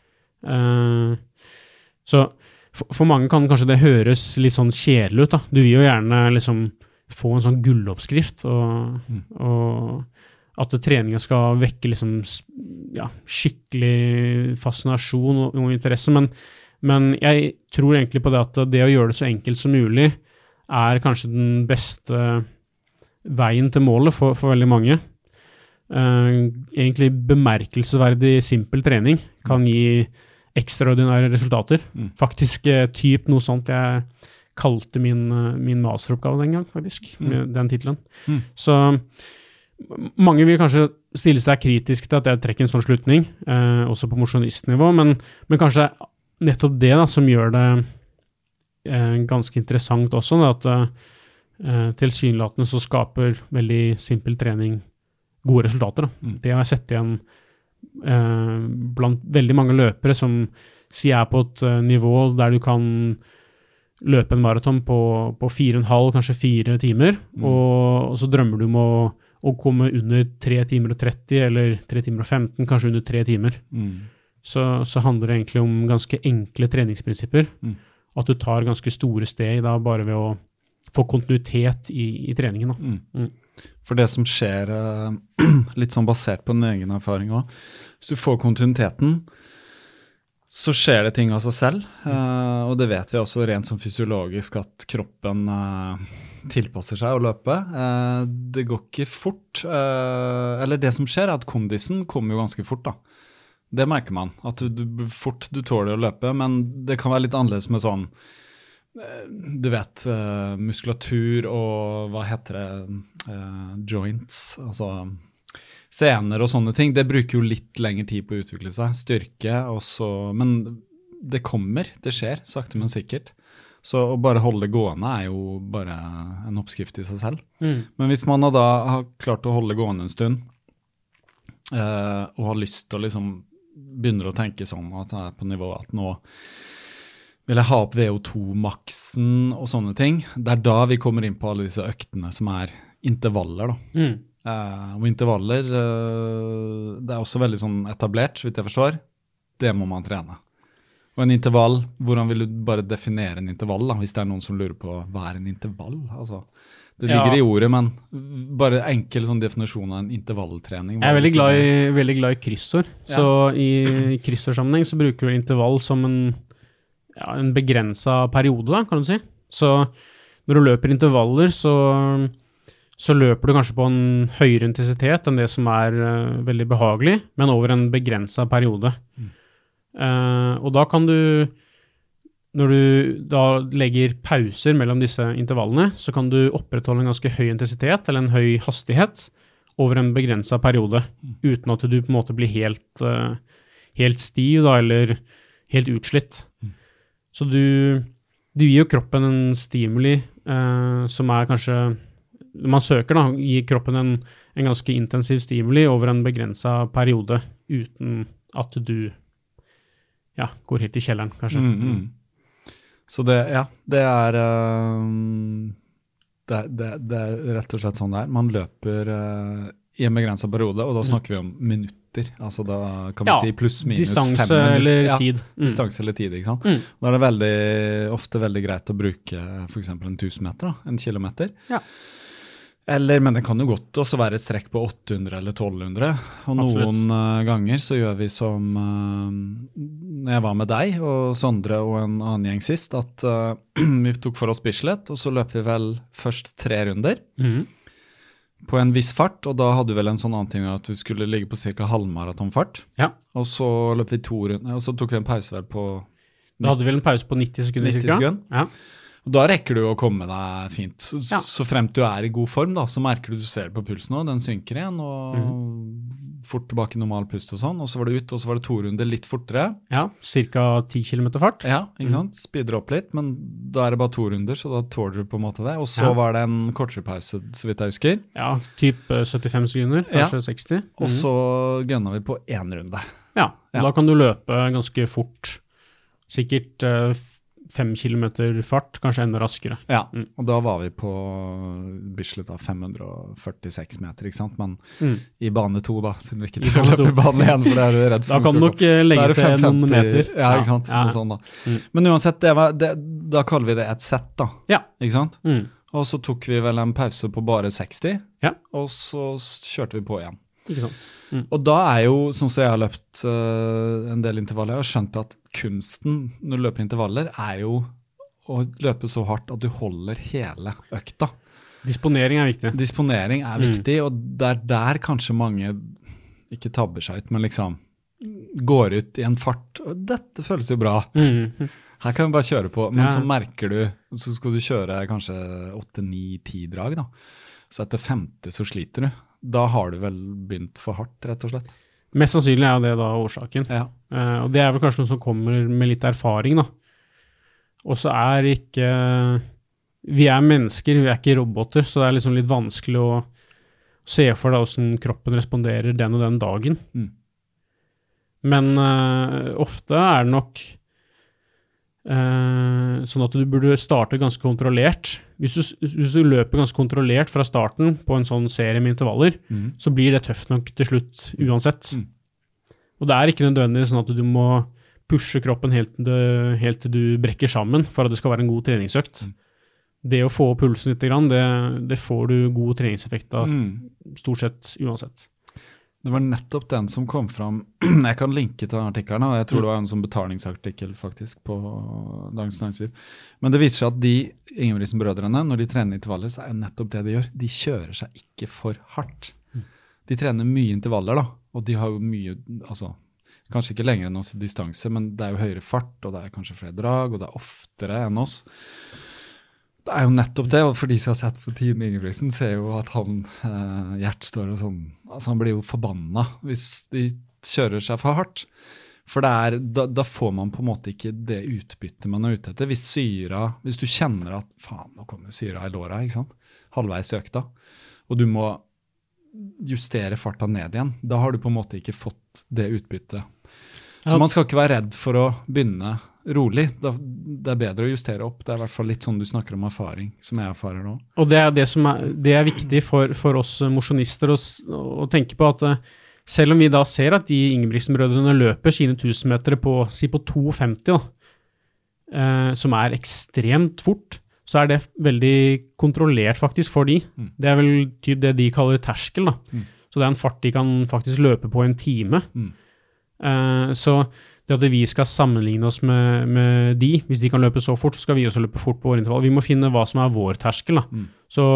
Så for mange kan kanskje det høres litt sånn kjedelig ut da. Du vil jo gjerne liksom få en sånn gulloppskrift og at treningen skal vekke liksom, ja, skikkelig fascinasjon og interesse, men jeg tror egentlig på det at det å gjøre det så enkelt som mulig kanskje den beste veien til målet for veldig mange. Egentlig bemerkelsesverdig simpel trening kan gi ekstraordinære resultater. Faktisk noe sånt jeg kalte min masteroppgave den gang, faktisk, med den titelen. Så mange vil kanskje stille seg kritisk til at jeg trekker en sånn slutning, også på mosjonistnivå, men kanskje nettopp det da, som gjør det ganske interessant også, da, at tilsynelatende så skaper veldig simpel trening gode resultater. Da. Det har jeg sett igjen blant veldig mange løpere som sier på et nivå der du kan løpe en maraton på 4,5, kanskje 4 timer, og så drømmer du om å komme under 3 timer og 30, eller 3 timer og 15, kanskje under 3 timer. Så handler det egentlig om ganske enkle treningsprinsipper, at du tar ganske store steg da, bare ved å få kontinuitet i treningen. Da. For det som skjer, litt sånn basert på en egen erfaring også, hvis du får kontinuiteten, så skjer det ting av seg selv, og det vet vi også rent som fysiologisk at kroppen tilpasser seg å løpe. Det går ikke fort, eller det som skjer at kondisen kommer jo ganske fort da. Det merker man, at du tåler å løpe, men det kan være litt annerledes med sånn, du vet, muskulatur og hva heter det, joints, altså sener og sånne ting, det bruker jo litt lengre tid på å utvikle seg, styrke, men det kommer, det skjer, sakte men sikkert. Så å bare holde gående jo bare en oppskrift i seg selv. Men hvis man da har klart å holde gående en stund, og har lyst til å liksom begynne å tenke sånn at det på nivå at nå vil jeg ha opp VO2-maksen og sånne ting, det da vi kommer inn på alle disse øktene som intervaller da. Og intervaller, det også veldig sånn etablert, så vidt jeg forstår, det må man trene. Og en intervall, hvordan vil du bare definere en intervall da, hvis det noen som lurer på hva en intervall? Altså, det ligger i ordet, men bare enkel sånn definisjon av en intervalltrening. Jeg veldig glad i kryssord, så i kryssordsammenheng så bruker du intervall som en begrenset periode da, kan du si. Så når du løper intervaller, så løper du kanskje på en høyere intensitet enn det som veldig behagelig, men over en begrenset periode. Og da kan du, når du da legger pauser mellom disse intervallene, så kan du opprettholde en ganske høy intensitet eller en høy hastighet over en begrenset periode, uten at du på en måte blir helt stiv da, eller helt utslitt. Så du gir jo kroppen en stimuli som kanskje man søker da, gir kroppen en ganske intensiv stimuli over en begrenset periode, uten at du går helt i kjelleren, kanskje. Så det Det rett og slett sånn det Man løper i en begrenset periode, og da snakker vi om minutter. Altså da kan vi si pluss minus 5 minutter. Distanse eller tid. Distanse eller tid, ikke sant? Da det ofte veldig greit å bruke for eksempel en 1000 meter, da, en kilometer. Ja. Men det kan jo godt også være et strekk på 800 eller 1200. Og noen ganger så gjør vi som når jeg var med deg og Sondre og en annen gjeng sist, at vi tok for oss Bislett, og så løp vi vel først 3 runder på en viss fart, og da hadde vi vel en sånn annen ting at vi skulle ligge på cirka halvmaratonfart. Ja. Og så løp vi 2 runder, og så tok vi en pause vel på... Da hadde vi vel en pause på 90 sekunder. 90 sekunder. Ja. Og da rekker du å komme deg fint. Så fremt du i god form, da, så merker du ser på pulsen nå, den synker igjen, og fort tilbake i normal pust og sånn, og så var det ut, og så var det 2 runder litt fortere. Ja, cirka 10 kilometer fart. Ja, ikke sant? Speeder opp litt, men da det bare 2 runder, så da tåler du på en måte det. Og så var det en kortere pause, så vidt jeg husker. Ja, typ 75 sekunder, kanskje 60. Og så gønner vi på 1 runde. Ja, da kan du løpe ganske fort. Sikkert 5 kilometer fart, kanskje enda raskere. Ja, og da var vi på Bislett av 546 meter, ikke sant? Men i bane 2 da, siden vi ikke til å løpe i bane 1, for det du redd for. Da kan du nok legge til noen meter. Ja, ikke sant? Noe sånn da. Men uansett, da kaller vi det et sett da, ikke sant? Og så tok vi vel en pause på bare 60, og så kjørte vi på igjen. Ikke sant. Og da jo, sånn som jeg har løpt en del intervaller, jeg har skjønt at kunsten når du løper intervaller jo å løpe så hardt at du holder hele økta. Disponering viktig. Disponering viktig, og det der kanskje mange ikke tabber seg ut, men liksom går ut i en fart, og dette føles jo bra. Her kan vi bare kjøre på, men så merker du, så skal du kjøre kanskje 8, 9, 10 drag da. Så etter 50 så sliter du. Da har du vel begynt for hardt, rett og slett. Mest sannsynlig det da årsaken. Ja. Og det vel kanskje noe som kommer med litt erfaring da. Og så ikke... Vi mennesker, vi ikke roboter, så det liksom litt vanskelig å se for deg hvordan kroppen responderer den og den dagen. Men ofte det nok sånn at du burde starte ganske kontrollert. Hvis du løper ganske kontrollert fra starten på en sånn serie med intervaller, så blir det tøft nok til slutt uansett. Og det ikke nødvendigvis sånn at du må pushe kroppen helt til du brekker sammen for at det skal være en god treningsøkt. Det å få pulsen litt grann, det får du god treningseffekt av stort sett uansett. Det var nettopp den som kom fram. Jeg kan linke til den artikkelen, og jeg tror det var en sånn betalingsartikkel faktisk på Dagens Næringsliv. Men det viser seg at de Ingebrigtsen-brødrene, når de trener intervaller, så jo nettopp det de gjør. De kjører seg ikke for hardt. De trener mye intervaller da, og de har jo mye, altså, kanskje ikke lenger enn oss i distanse, men det jo høyere fart, og det kanskje flere drag, og det oftere enn oss. Det jo nettopp det, og for de som har sett på Team Ingebrigtsen, ser jo at han, Gjert står og sånn, altså han blir jo forbanna hvis de kjører seg for hardt. For da får man på en måte ikke det utbyttet man ute etter. Hvis du kjenner at, faen, nå kommer syra i låra, ikke sant? Halvveis i økta, og du må justere farta ned igjen, da har du på en måte ikke fått det utbyttet. Så man skal ikke være redd for å begynne rolig. Det bedre å justere opp. Det i hvert fall litt sånn du snakker om erfaring, som jeg erfarer nå. Og det som det viktig for oss mosjonister å tenke på at selv om vi da ser at de Ingebrigtsen-brødrene løper sine 1000 meter på 2,50 da, som ekstremt fort, så det veldig kontrollert faktisk for de. Det vel typ det de kaller terskel da. Så det en fart de kan faktisk løpe på en time. Så det at vi skal sammenligne oss med de, hvis de kan løpe så fort, så skal vi også løpe fort på vår intervall. Vi må finne hva som vår terskel da. Så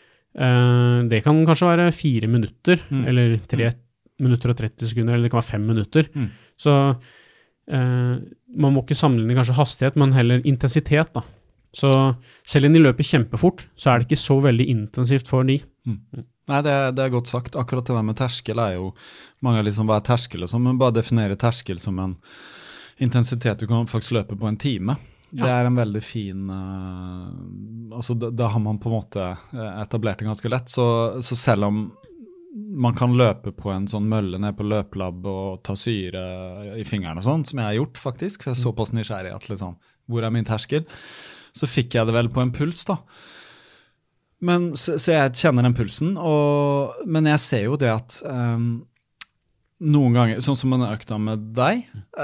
det kan kanskje være 4 minutter, eller 3 minutter og 30 sekunder, eller det kan være 5 minutter. Så man må ikke sammenligne kanskje hastighet, men heller intensitet da. Så selv om de løper kjempefort, så det ikke så veldig intensivt for de. Nei, det godt sagt. Akkurat det der med terskel jo, mange liksom, hva terskel og sånn, men bare definere terskel som en intensitet du kan faktisk løpe på en time. Det en veldig fin, altså da har man på en måte etablert det ganske lett, så selv om man kan løpe på en sånn mølle ned på løpelab og ta syre i fingeren og sånn, som jeg har gjort faktisk, for jeg så på nysgjerrig at liksom, hvor min terskel? Så fikk jeg det vel på en puls da. Men så jeg kjenner den pulsen, men jeg ser jo det at noen ganger, sånn som en økta med deg,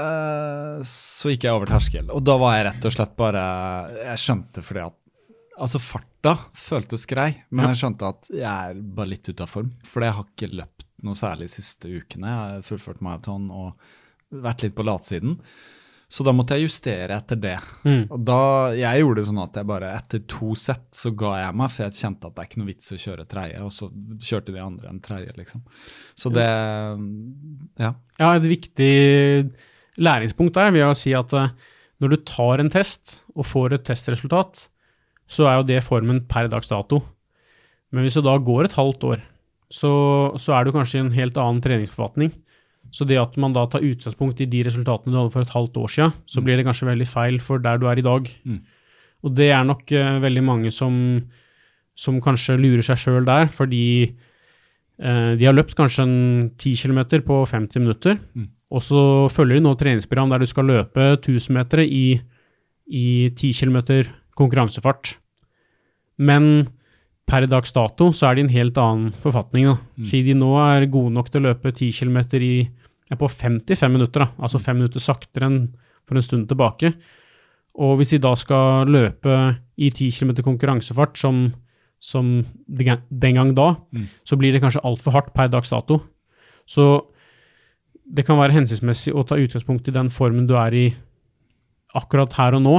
så gikk jeg over terskel. Og da var jeg rett og slett bare, jeg skjønte fordi at, altså farta føltes grei, men jeg skjønte at jeg bare litt ut av form, for jeg har ikke løpt noe særlig de siste ukene. Jeg har fullført maraton og vært litt på latsiden. Så da måtte jeg justere etter det. Og da, jeg gjorde det sånn at jeg bare etter 2 sett så ga jeg meg, for jeg kjente at det er ikke noe vits å kjøre tredje, og så kjørte de andre en tredje, liksom. Så det, ja. Ja, et viktig læringspunkt der vil jeg si at når du tar en test og får et testresultat, så jo det formen per dags dato. Men hvis det da går et halvt år, så du kanskje i en helt annen treningsforfatning. Så det at man da tar utgangspunkt i de resultatene du hadde for et halvt år siden, så blir det kanskje veldig feil for der du i dag. Og det nok veldig mange som kanskje lurer seg selv der, fordi de har løpt kanskje 10 kilometer på 50 minutter, og så følger de nå et treningsprogram der du skal løpe 1000 meter i 10 kilometer konkurransefart. Men per dags dato så det en helt annen forfatning. Siden de nå gode nok til å løpe 10 kilometer på 55 minutter, altså 5 minutter saktere enn for en stund tilbake. Og hvis de da skal løpe i 10 kilometer konkurransefart som den gang da, så blir det kanskje alt for hardt per dags dato. Så det kan være hensiktsmessig å ta utgangspunkt i den formen du i akkurat her og nå,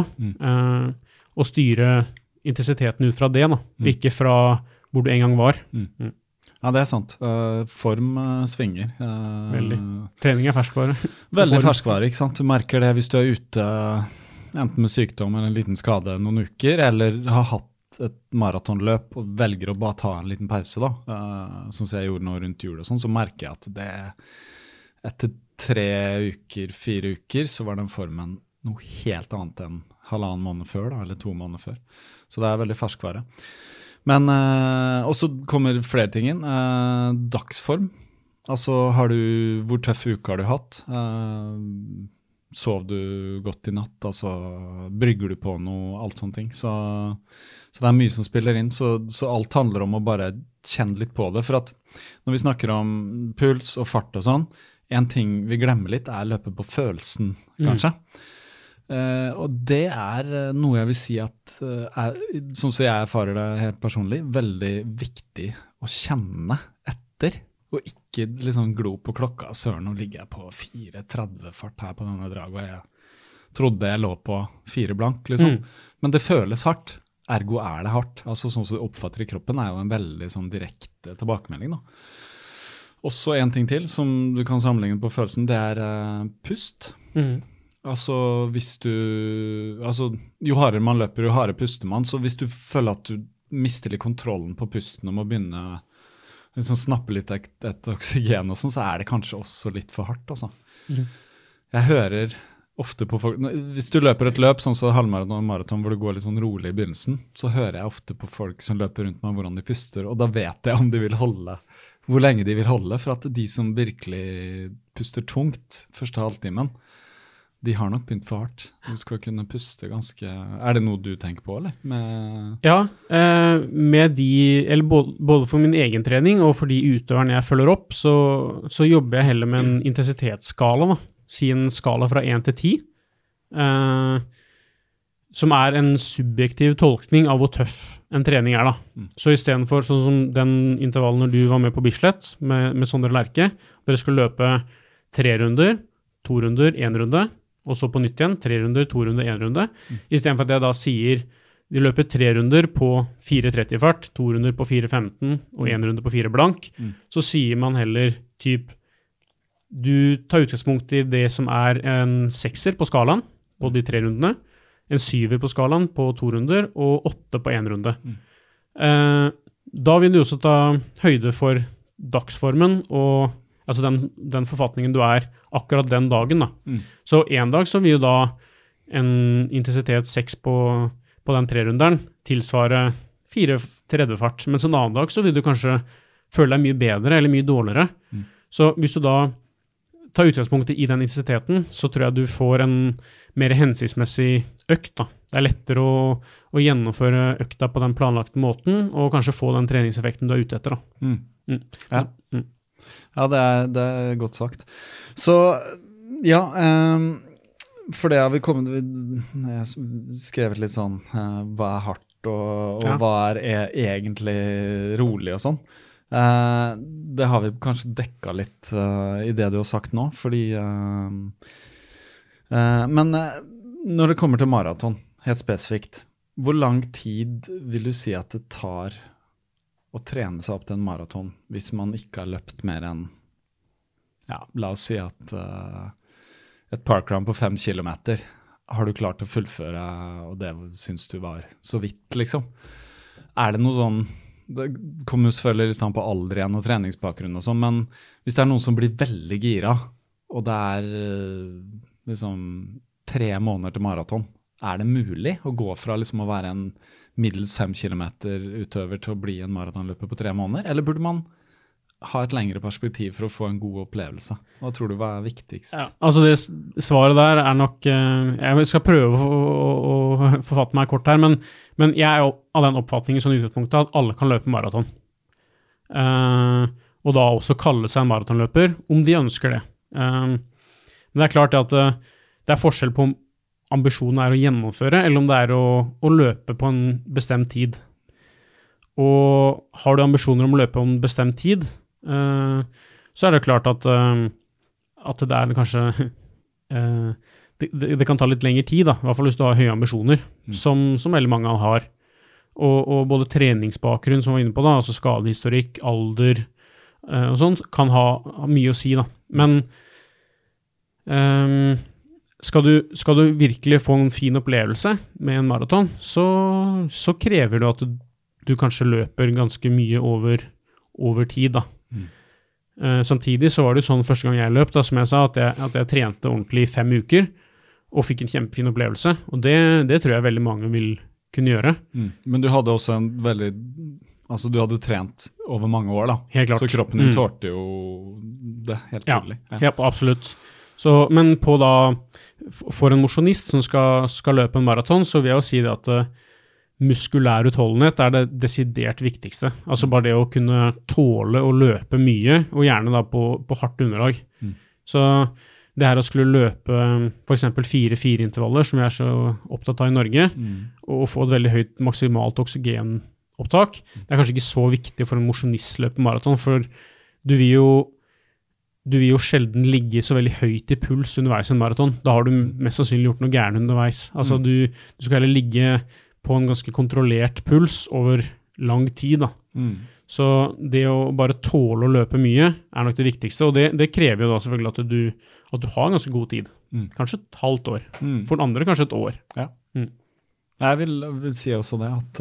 og styre intensiteten ut fra det, ikke fra hvor du en gang var. Ja, det sant. Form svinger. Veldig. Trening ferskvare. Veldig ferskvare, ikke sant? Du merker det hvis du ute, enten med sykdom eller en liten skade noen uker, eller har hatt et maratonløp og velger å bare ta en liten pause, da, som jeg gjorde nå rundt jul og sånn, så merker jeg at det etter 3 uker, 4 uker, så var den formen noe helt annet enn 1,5 måned før, da, eller 2 måneder før. Så det veldig ferskvare. Men også kommer flere ting inn. Dagsform. Altså, hvor tøff uke har du hatt? Sov du godt i natt? Altså, brygger du på noe? Alt sånne ting. Så det mye som spiller inn. Så alt handler om å bare kjenne litt på det. For at når vi snakker om puls og fart og sånn, en ting vi glemmer litt å løpe på følelsen, kanskje. Og det noe jeg vil si at som jeg erfarer det helt personlig, veldig viktig å kjenne etter, og ikke liksom glo på klokka. Søren, nå ligger jeg på 4:30 fart her på denne draget, og jeg trodde jeg lå på 4 blank, liksom. Men det føles hardt, ergo det hardt. Altså sånn som du oppfatter i kroppen jo en veldig sånn direkte tilbakemelding, da. Også en ting til som du kan sammenligne på følelsen, det pust. Altså, jo hardere man løper, jo hardere puster man, så hvis du føler at du mister litt kontrollen på pusten og må begynne liksom snappe litt et oksygen og sånn, så det kanskje også litt for hardt, altså. Jeg hører ofte på folk, hvis du løper et løp, sånn som halvmaraton og maraton, hvor du går litt sånn rolig i begynnelsen, så hører jeg ofte på folk som løper rundt meg hvordan de puster, og da vet jeg om de vil holde, hvor lenge de vil holde, for at de som virkelig puster tungt første halvtimen, de har nok begynt for hardt. Du skal kunne puste ganske... det noe du tenker på, eller? Ja, med eller både for min egen trening og for de utøverne jeg følger opp, så jobber jeg heller med en intensitetsskala, da. Si en skala fra 1 til 10, som en subjektiv tolkning av hvor tøff en trening da. Så i stedet for sånn som den intervallen når du var med på Bislett, med Sondre Lerche, dere skulle løpe 3 runder, 2 runder, 1 runde, og så på nytt igjen, 3 runder, 2 runder, 1 runde. I stedet for at jeg da sier, de løper 3 runder på 4:30 fart, 2 runder på 4:15 og 1 runde på 4 blank, så sier man heller typ, du tar utgangspunkt i det som en 6er på skalaen, på de 3 rundene, en 7er på skalaen på 2 runder, og 8 på 1 runde. Da vil du også ta høyde for dagsformen, og altså den forfatningen du akkurat den dagen, da. Så en dag så vil jo da en intensitet 6 på den 3-runderen tilsvare 4:30 fart, mens en annen dag så vil du kanskje føle deg mye bedre eller mye dårligere. Så hvis du da tar utgangspunktet i den intensiteten, så tror jeg du får en mer hensiktsmessig økt, da. Det lettere å gjennomføre økta på den planlagte måten, og kanskje få den treningseffekten du ute etter. Da. Ja. Ja, det er godt sagt. Så, ja, for det har vi jeg skrevet litt sånn, hva hardt, og hva egentlig rolig og sånn. Det har vi kanskje dekket litt i det du har sagt nå, fordi men når det kommer til maraton, helt spesifikt, hvor lang tid vil du si at det tar å trene seg opp til en maraton hvis man ikke har løpt mer enn, la oss si at et parkrun på 5 kilometer har du klart å fullføre, og det synes du var så vidt, liksom. Det noe sånn, det kommer jo selvfølgelig litt an på alder igjen og treningsbakgrunn og sånn, men hvis det noen som blir veldig gira, og det liksom 3 måneder til maraton, det mulig å gå fra liksom å være en middels 5 kilometer utøver til å bli en maratonløper på 3 måneder, eller burde man ha et lengre perspektiv for å få en god opplevelse? Hva tror du var viktigst? Ja, altså det svaret der nok, jeg skal prøve å forfatte meg kort her, men jeg jo av den oppfatningen som utgangspunktet at alle kan løpe maraton. Og da også kalle seg en maratonløper, om de ønsker det. Men det klart at det forskjell på om ambisjonen å gjennomføre, eller om det å løpe på en bestemt tid. Og har du ambisjoner om å løpe på en bestemt tid, så det klart at det kanskje det kan ta litt lengre tid, da, i hvert fall hvis du har høye ambisjoner, som veldig mange har. Og både treningsbakgrunn, som var inne på da, altså skadehistorikk, alder og sånt, kan ha mye å si, da. Men skal du virkelig få en fin opplevelse med en maraton, så krever det at du kanskje løper ganske mye over tid, da. Samtidig så var det sånn første gang jeg løp, da, som jeg sa, at jeg trente ordentlig i 5 uker, og fikk en kjempefin opplevelse, og det tror jeg veldig mange vil kunne gjøre. Men du hadde også en veldig, altså du hadde trent over mange år, da. Helt klart. Så kroppen din tålte jo det helt tydelig. Ja, absolutt. Så, men for en mosjonist som skal løpe en maraton, så vil jeg jo si det at muskulær utholdenhet det desidert viktigste. Altså bare det å kunne tåle å løpe mye, og gjerne da på hardt underlag. Så det her å skulle løpe for eksempel 4-4 intervaller, som vi så opptatt av i Norge, og få et veldig høyt maksimalt oksygenopptak, det kanskje ikke så viktig for en mosjonist løpe maraton, for du vil jo sjelden ligge så veldig høyt i puls underveis i en maraton. Da har du mest sannsynlig gjort noe gærent underveis. Altså du skal heller ligge på en ganske kontrollert puls over lang tid, da. Så det å bare tåle å løpe mye nok det viktigste, og det krever jo da selvfølgelig at du har en ganske god tid. Kanskje et halvt år. For den andre kanskje et år. Ja. Jeg vil si også det, at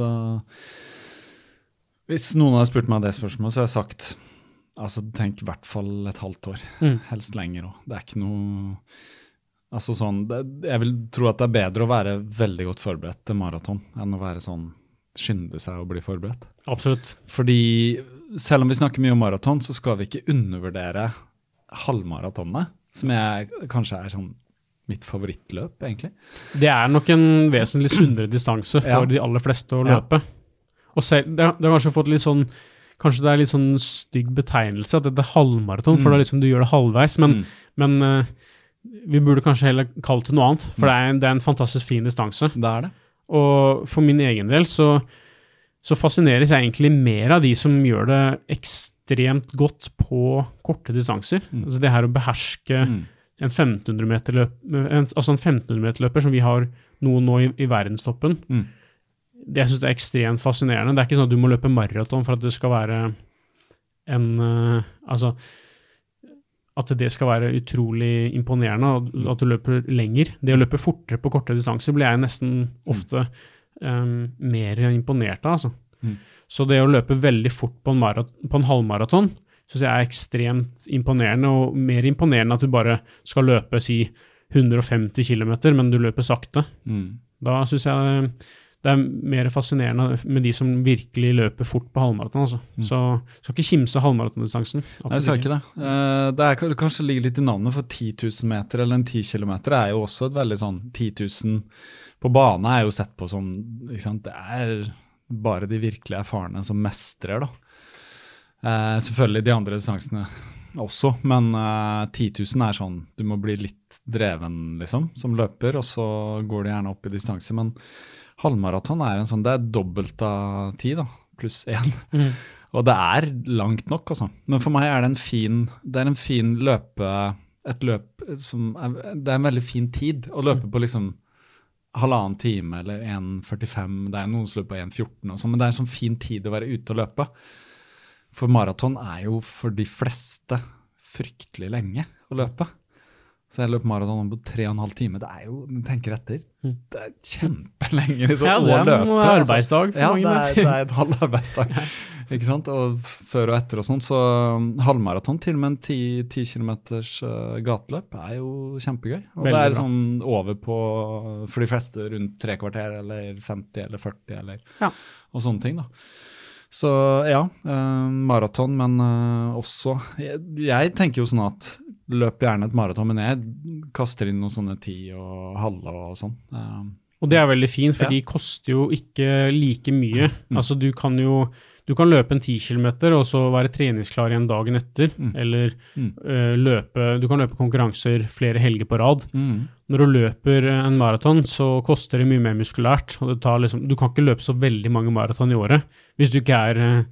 hvis noen har spurt meg det spørsmålet, så har jeg sagt, altså tenk i hvert fall et halvt år. Helst lenger også. Det ikke noe... Altså sånn, jeg vil tro at det bedre å være veldig godt forberedt til maraton enn å være sånn, skynde seg og bli forberedt. Absolutt. Fordi selv om vi snakker mye om maraton, så skal vi ikke undervurdere halvmaratonene, som kanskje sånn mitt favorittløp, egentlig. Det nok en vesentlig sunnere distanse for de aller fleste å løpe. Og selv, det har kanskje fått litt sånn, kanskje det litt sånn stygg betegnelse, at det halvmaraton, for da liksom du gjør det halvveis, men vi burde kanskje heller kalle det noe annet, for det en fantastisk fin distanse. Det det. Og for min egen del så fascineres jeg egentlig mer av de som gjør det ekstremt godt på korte distanser. Altså det her å beherske en 1500 meter altså en 1500 meter løper som vi har noen nå i verdenstoppen. Det jeg synes det ekstremt fascinerende. Det ikke sånn at du må løpe maraton for at det skal være at det skal være utrolig imponerende, at du løper lenger. Det å løpe fortere på korte distanser blir jeg nesten ofte mer imponert av. Altså. Så det å løpe veldig fort på en halvmaraton, synes jeg ekstremt imponerende, og mer imponerende at du bare skal løpe, si 150 kilometer, men du løper sakte. Da synes jeg det mer fascinerende med de som virkelig løper fort på halvmaraton, altså. Så skal ikke kimse halvmaratondistansen. Jeg sa ikke det. Det kanskje ligger litt i navnet, for 10 000 meter eller en 10 kilometer jo også et veldig sånn 10 000 på bane jo sett på som, ikke sant, det bare de virkelig erfarne som mestrer da. Selvfølgelig de andre distansene også, men 10 000 sånn, du må bli litt dreven liksom, som løper, og så går det gjerne opp i distanse, men halvmaraton en sånn, det dobbelt av 10 da, pluss 1. Og det langt nok altså. Men for meg det en fin løpe, et løp som det en veldig fin tid å løpe på liksom 1,5 time eller 1,45, det noen som løper på 1,14 og sånn, men det en sånn fin tid å være ute og løpe. For maraton jo for de fleste fryktelig lenge å løpe. Så jeg løper maraton på 3,5 timer. Det jo, du tenker etter, det kjempelenge liksom, å løpe. Ja, det en arbeidsdag for mange. Ja, det en halv arbeidsdag. Ikke sant? Og før og etter og sånn, så halvmaraton til og med en 10 kilometers gateløp jo kjempegøy. Og veldig det sånn over på, for de fleste, rundt 3 kvarter, eller 50, eller 40, eller og sånne ting da. Så ja, maraton, men også, jeg tenker jo sånn at løp gjerne et maraton, men jeg kaster inn noen sånne 10 og halve og sånn. Og det veldig fint, for de koster jo ikke like mye. Altså du kan løpe en 10 kilometer, og så være treningsklar igjen dagen etter, eller du kan løpe konkurranser flere helger på rad. Når du løper en maraton, så koster det mye mer muskulært, og det tar liksom, du kan ikke løpe så veldig mange maraton i året, hvis du ikke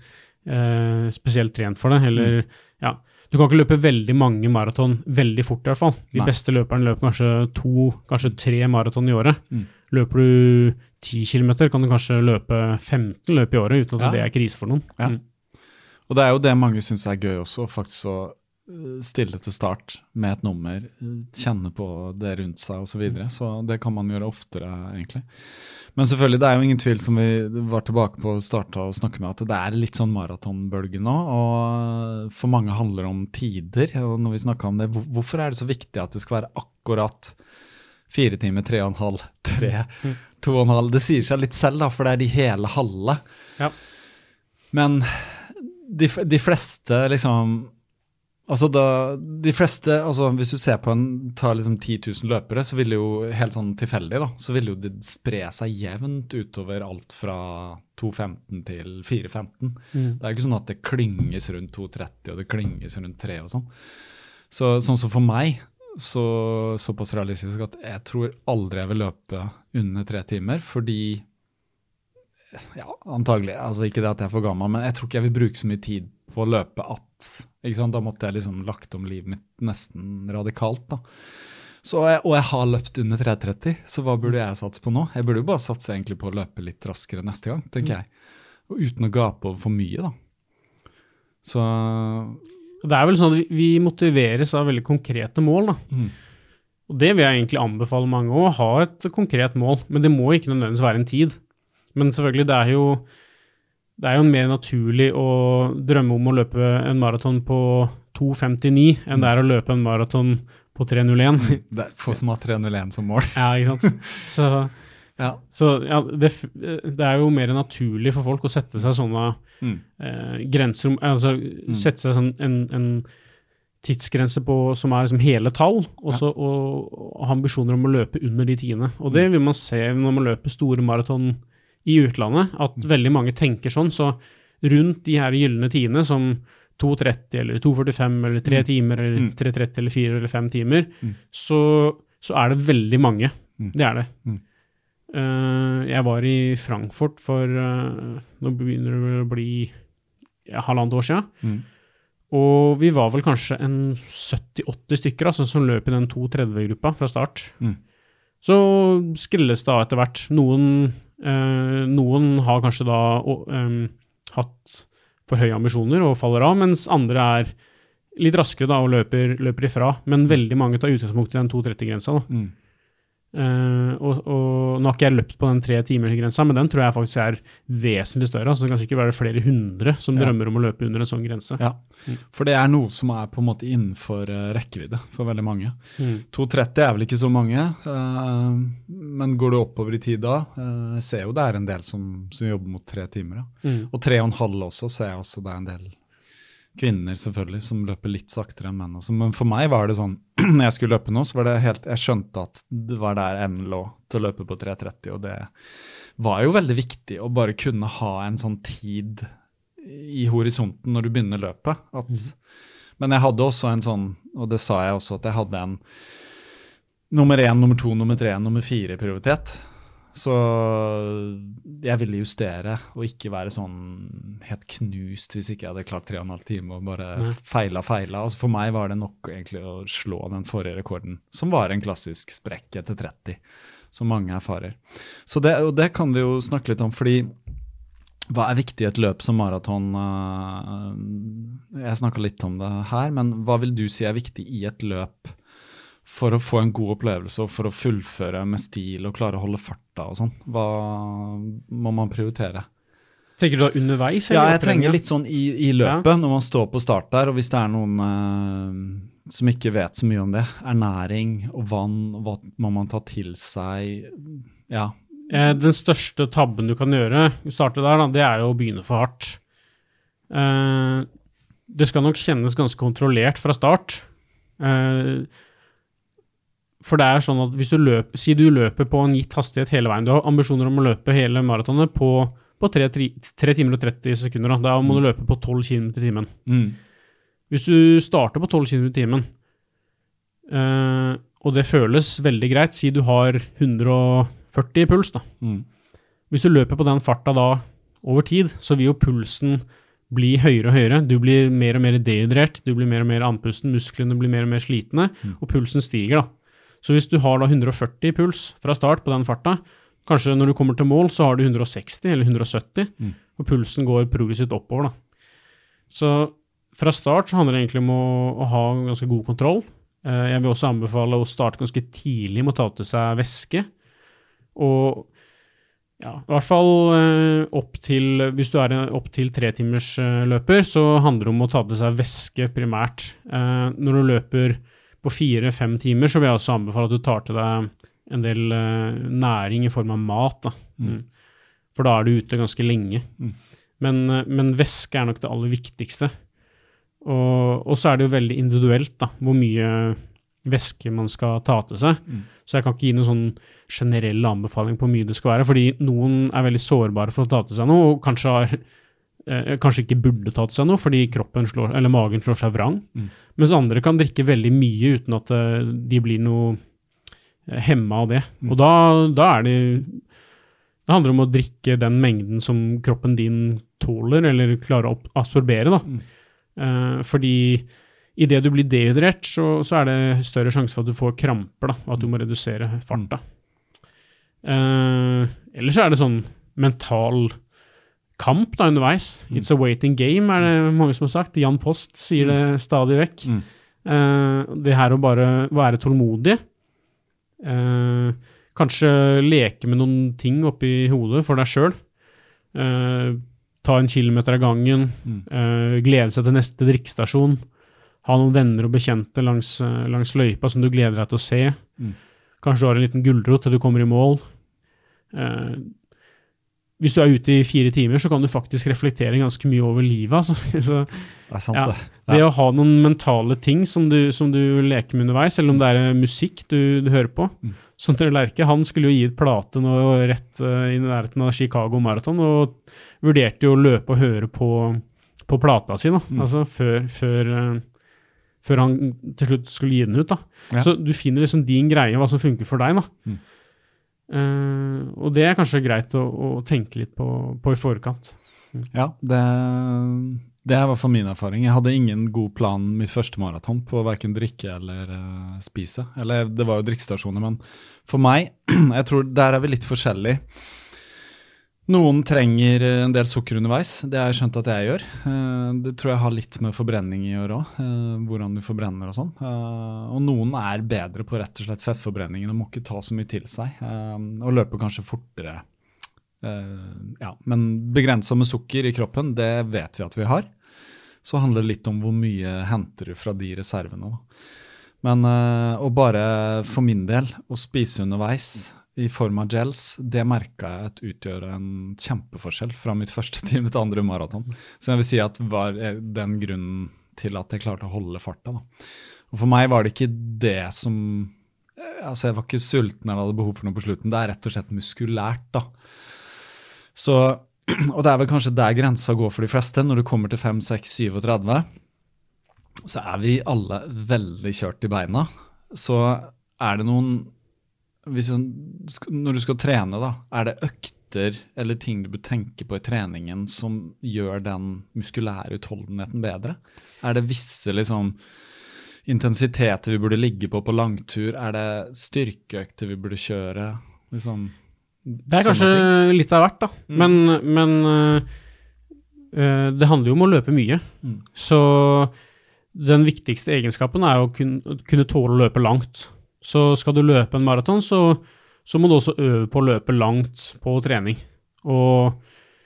spesielt trent for det, eller du kan ikke løpe veldig mange maraton veldig fort i hvert fall. De beste løperne løper kanskje 2, kanskje 3 maraton i året. Løper du 10 kilometer, kan du kanskje løpe 15 løp i året, uten at det krise for noen. Ja. Og det jo det mange synes gøy også, faktisk å stille til start med et nummer, kjenne på det rundt seg og så videre. Så det kan man gjøre oftere egentlig. Men selvfølgelig, det jo ingen tvil som vi var tilbake på å starte å snakke med, at det litt sånn maratonbølge nå, og for mange handler om tider, og når vi snakker om det, hvorfor det så viktig at det skal være akkurat 4 timer, 3,5, 3, 2,5, det sier seg litt selv da, for det de hele halve. Ja. Men de fleste liksom, altså de fleste, altså hvis du ser på tar liksom 10 000 løpere, så vil det jo helt sånn tilfeldig da, så vil jo det spre seg jevnt utover alt fra 2,15 til 4,15. Det jo ikke sånn at det klynges rundt 2,30 og det klynges rundt 3 og sånn. Så sånn som for meg, såpass realistisk at jeg tror aldri jeg vil løpe under 3 timer, fordi antagelig, altså ikke det at jeg for gammel, men jeg tror ikke jeg vil bruke så mye tid på å løpe ikke sant? Da måtte jeg liksom lagt om livet mitt nesten radikalt da. Og jeg har løpt under 3,30, så hva burde jeg satse på nå? Jeg burde jo bare satse egentlig på å løpe litt raskere neste gang, tenker jeg. Og uten å gape over for mye da. Så det vel sånn at vi motiveres av veldig konkrete mål da. Og det vil jeg egentlig anbefale mange å ha et konkret mål, men det må ikke nødvendigvis være en tid. Men selvfølgelig, det jo en mer naturlig å drømme om å løpe en maraton på 2,59 enn det å løpe en maraton på 3,01. Det få som har 3,01 som mål. Ja, ikke sant? Så det jo mer naturlig for folk å sette seg sånne grenser, altså sette seg sånn en tidsgrense på, som liksom hele tall, og ha ambisjoner om å løpe under de tidene. Og det vil man se når man løper store maraton i utlandet, at veldig mange tenker sånn, så rundt de her gyllene tidene, som 2,30 eller 2,45 eller 3 timer, eller 3,30 eller 4 eller 5 timer, så det veldig mange. Det det. Jeg var i Frankfurt for, nå begynner det å bli 1,5 år siden, og vi var vel kanskje en 70-80 stykker, altså, som løp i den 2,30-gruppa fra start. Så skrilles da etter hvert. Noen har kanskje da hatt for høye ambisjoner og faller av, mens andre litt raskere da og løper ifra, men veldig mange tar utgangspunkt i den 2,30-grensa da. Og nå har ikke jeg løpt på den 3-timers-grensa, men den tror jeg faktisk vesentlig større, altså det kan sikkert være flere hundre som drømmer om å løpe under en sånn grense. Ja, for det noe som på en måte innenfor rekkevidde for veldig mange. 2,30 vel ikke så mange, men går det oppover i tid da, jeg ser jo det en del som jobber mot 3 timer. Ja. Og 3,5 også ser jeg også det en del kvinner selvfølgelig, som løper litt saktere enn menn også. Men for meg var det sånn, når jeg skulle løpe nå, så var det jeg skjønte at det var der M lå til å løpe på 3.30, og det var jo veldig viktig å bare kunne ha en sånn tid i horisonten når du begynner løpet. Men jeg hadde også en sånn, og det sa jeg også, at jeg hadde en nummer 1, nummer 2, nummer 3, nummer 4 prioritet. Så jeg ville justere og ikke være sånn helt knust hvis ikke jeg hadde klart 3,5 timer og bare feila. Altså for meg var det nok egentlig å slå den forrige rekorden, som var en klassisk sprekk etter 30, som mange erfarer. Så det kan vi jo snakke litt om, fordi hva er viktig i et løp som maraton? Jeg snakket litt om det her, men hva vil du si er viktig i et løp for å få en god opplevelse og for å fullføre med stil og klare å holde farta og sånn? Hva må man prioritere? Tenker du da underveis? Ja, jeg trenger litt sånn i løpet, når man står på start der, og hvis det er noen som ikke vet så mye om det, ernæring og vann, hva må man ta til seg? Ja. Den største tabben du kan gjøre, starte der da, det er jo å begynne for hardt. Det skal nok kjennes ganske kontrollert fra start. For det er sånn at hvis du løper på en gitt hastighet hele veien, du har ambisjoner om å løpe hele maratonet på 3 timer og 30 sekunder, da må du løpe på 12 km i timen. Hvis du starter på 12 km i timen, og det føles veldig greit, si du har 140 puls da. Hvis du løper på den farta da over tid, så vil jo pulsen bli høyere og høyere, du blir mer og mer dehydrert, du blir mer og mer andpusten, musklene blir mer og mer slitne, og pulsen stiger da. Så hvis du har da 140 puls fra start på den farta, kanskje når du kommer til mål så har du 160 eller 170, og pulsen går progressivt oppover da. Så fra start så handler det egentlig om å ha ganske god kontroll. Jeg vil også anbefale å starte ganske tidlig med å ta til seg væske, og ja, i hvert fall hvis du er opp til 3 timers løper, så handler det om å ta til seg væske primært. Når du løper på 4-5 timer, så vil jeg også anbefale at du tar til deg en del næring i form av mat da. For da er du ute ganske lenge. Men væske er nok det aller viktigste. Og så er det jo veldig individuelt da, hvor mye væske man skal ta til seg. Så jeg kan ikke gi noen sånn generell anbefaling på hvor mye det skal være, fordi noen er veldig sårbare for å ta til seg noe, og kanskje ikke burde ta til seg noe, fordi magen slår seg vrang. Mens andre kan drikke veldig mye uten at de blir noe hemmet av det. Og da det handler om å drikke den mengden som kroppen din tåler, eller klarer å absorbere da. Fordi i det du blir dehydrert, så er det større sjanse for at du får kramper da, og at du må redusere farta. Ellers er det sånn mental kamp da underveis. It's a waiting game, er det mange som har sagt. Jan Post sier det stadig vekk. Det her å bare være tålmodig. Kanskje leke med noen ting oppi hodet for deg selv. Ta 1 kilometer av gangen. Glede seg til neste drikkestasjon. Ha noen venner og bekjente langs løypa som du gleder deg til å se. Kanskje du har en liten gulrot til du kommer i mål. Hvis du er ute i 4 timer, så kan du faktisk reflektere ganske mye over livet. Altså. Så, det er sant det. Det å ha noen mentale ting som du leker med underveis, eller om det er musikk du hører på. Sånn til Lerke, han skulle jo gi et plate nå rett i nærheten av Chicago Marathon, og vurderte jo å løpe og høre på plata si, da. Altså før han til slutt skulle gi den ut da. Så du finner liksom din greie, hva som funker for deg da. Og det er kanskje greit å tenke litt på i forkant. Ja, det er i hvert fall min erfaring. Jeg hadde ingen god plan mitt første maraton på hverken drikke eller spise. Eller det var jo drikkestasjoner, men for meg, jeg tror der er vi litt forskjellige. Noen trenger en del sukker underveis, det har jeg skjønt at jeg gjør. Det tror jeg har litt med forbrenning i å gjøre også, hvordan du forbrenner og sånn. Og noen er bedre på rett og slett fettforbrenningen og må ikke ta så mye til seg, og løper kanskje fortere. Ja, men begrenset med sukker i kroppen, det vet vi at vi har. Så handler det litt om hvor mye henter du fra de reservene. Men å bare for min del, å spise underveis, i form av gels, det merket jeg at utgjør en kjempeforskjell fra mitt første til mitt andre maraton. Så jeg vil si at var den grunnen til at jeg klarte å holde farta. Da. Og for meg var det ikke det som, altså jeg var ikke sulten eller hadde behov for noe på slutten, det rett og slett muskulært da. Så, og det vel kanskje der grensa går for de fleste, når du kommer til 5, 6, 37, så vi alle veldig kjørt i beina. Så det noen når du skal trene da, det økter eller ting du bør tenke på i treningen som gjør den muskulære utholdenheten bedre? Det visse liksom intensiteter vi burde ligge på langtur? Det styrkeøkter vi burde kjøre? Liksom, det kanskje litt av hvert da, men det handler jo om å løpe mye. Så den viktigste egenskapen jo å kunne tåle å løpe langt. Så skal du løpe en maraton, så må du også øve på å løpe langt på trening. Og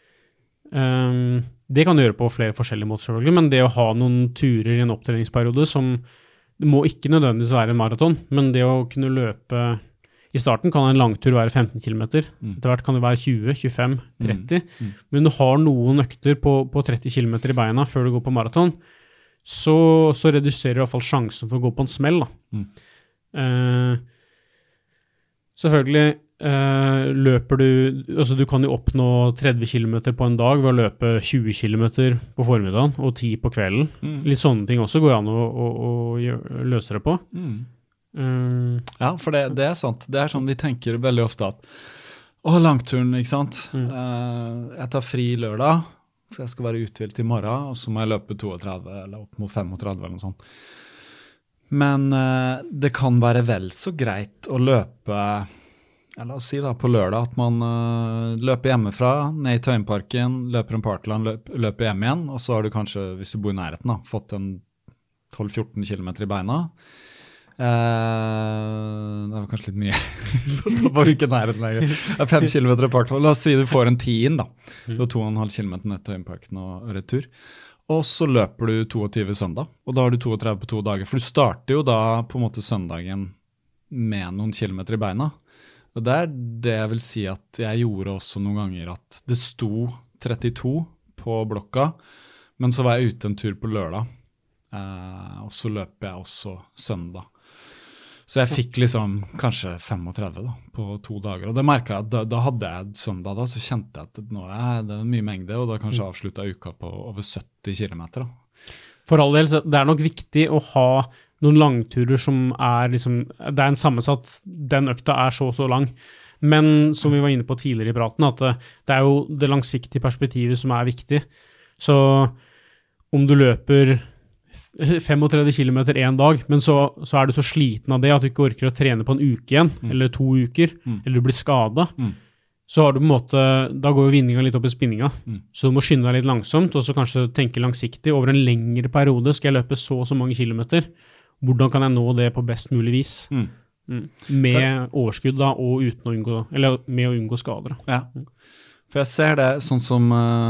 det kan du gjøre på flere forskjellige måter selvfølgelig, men det å ha noen turer i en opptreningsperiode som, det må ikke nødvendigvis være en maraton, men det å kunne løpe, i starten kan en langtur være 15 kilometer, etter hvert kan det være 20, 25, 30, men du har noen økter på 30 kilometer i beina før du går på maraton, så reduserer i hvert fall sjansen for å gå på en smell da. Selvfølgelig løper du, altså du kan jo oppnå 30 kilometer på en dag ved å løpe 20 kilometer på formiddagen og 10 på kvelden. Litt sånne ting også går an å løse det på. Ja, for det sant. Det sånn vi tenker veldig ofte at langturen, ikke sant? Jeg tar fri lørdag, for jeg skal være uthvilt i morgen, og så må jeg løpe 32 eller opp mot 35 eller noe sånt. Men det kan være vel så greit å løpe, la oss si da, på lørdag, at man løper hjemmefra, ned i Tøyenparken, løper en parkland, løper hjem igjen, og så har du kanskje, hvis du bor i nærheten da, fått en 12-14 kilometer i beina. Det var kanskje litt mye, det var ikke nærheten lenger. 5 kilometer i parkland, la oss si du får en 10 da, du har 2,5 kilometer ned til Tøyenparken og retur. Og så løper du 22 søndag, og da har du 32 på 2 dager. For du starter jo da på en måte søndagen med noen kilometer i beina. Og det det jeg vil si at jeg gjorde også noen ganger, at det sto 32 på blokka, men så var jeg ute en tur på lørdag, og så løper jeg også søndag. Så jeg fikk liksom kanskje 35 da, på 2 dager, og det merket jeg at da hadde jeg søndag da, så kjente jeg at nå det mye mengde, og da kanskje avsluttet uka på over 70 kilometer da. For all del, så det nok viktig å ha noen langturer som liksom, det en sammensatt, den økta så lang, men som vi var inne på tidligere i praten, at det jo det langsiktige perspektivet som viktig. Så om du løper 35 kilometer en dag, men så du så sliten av det at du ikke orker å trene på en uke igjen, eller 2 uker, eller du blir skadet, så har du på en måte, da går jo vinninga litt opp i spinninga, så du må skynde deg litt langsomt, og så kanskje tenke langsiktig, over en lengre periode skal jeg løpe så mange kilometer, hvordan kan jeg nå det på best mulig vis? Med overskudd da, og uten å unngå, eller med å unngå skader. Ja. For jeg ser det sånn som,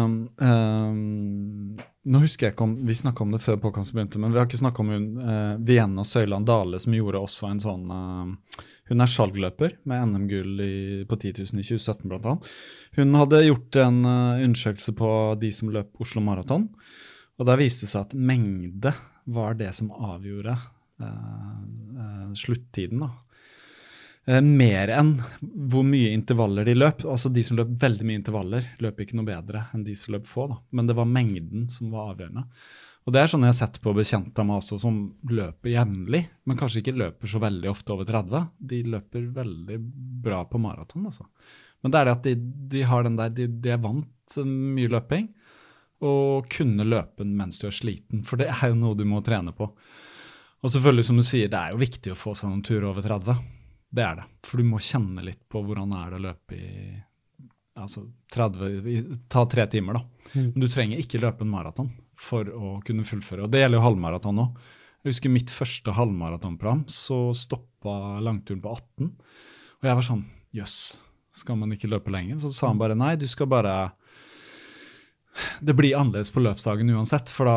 nå husker jeg ikke om, vi snakket om det før podcasten begynte, men vi har ikke snakket om Vienna Søyland Dale, som gjorde også en sånn, hun salgløper med NM-gull på 10 000 i 2017 blant annet. Hun hadde gjort en undersøkelse på de som løp Oslo Marathon, og der viste det seg at mengde var det som avgjorde sluttiden da. Mer enn hvor mye intervaller de løp. Altså de som løp veldig mye intervaller løp ikke noe bedre enn de som løp få da. Men det var mengden som var avgjørende. Og det sånn jeg har sett på bekjente av meg også som løper jevnlig, men kanskje ikke løper så veldig ofte over 30. De løper veldig bra på maraton altså. Men det det at de har den der, de vant mye løping, og kunne løpe mens du sliten, for det jo noe du må trene på. Og selvfølgelig som du sier, det jo viktig å få seg noen turer over 30. Det det, for du må kjenne litt på hvordan det å løpe i altså 30, ta 3 timer da. Men du trenger ikke løpe en maraton for å kunne fullføre, og det gjelder jo halvmaraton også. Jeg husker mitt første halvmaratonprogram, så stoppet langturen på 18, og jeg var sånn, jøss, skal man ikke løpe lenger? Så sa han bare, nei, du skal bare det blir annerledes på løpsdagen uansett, for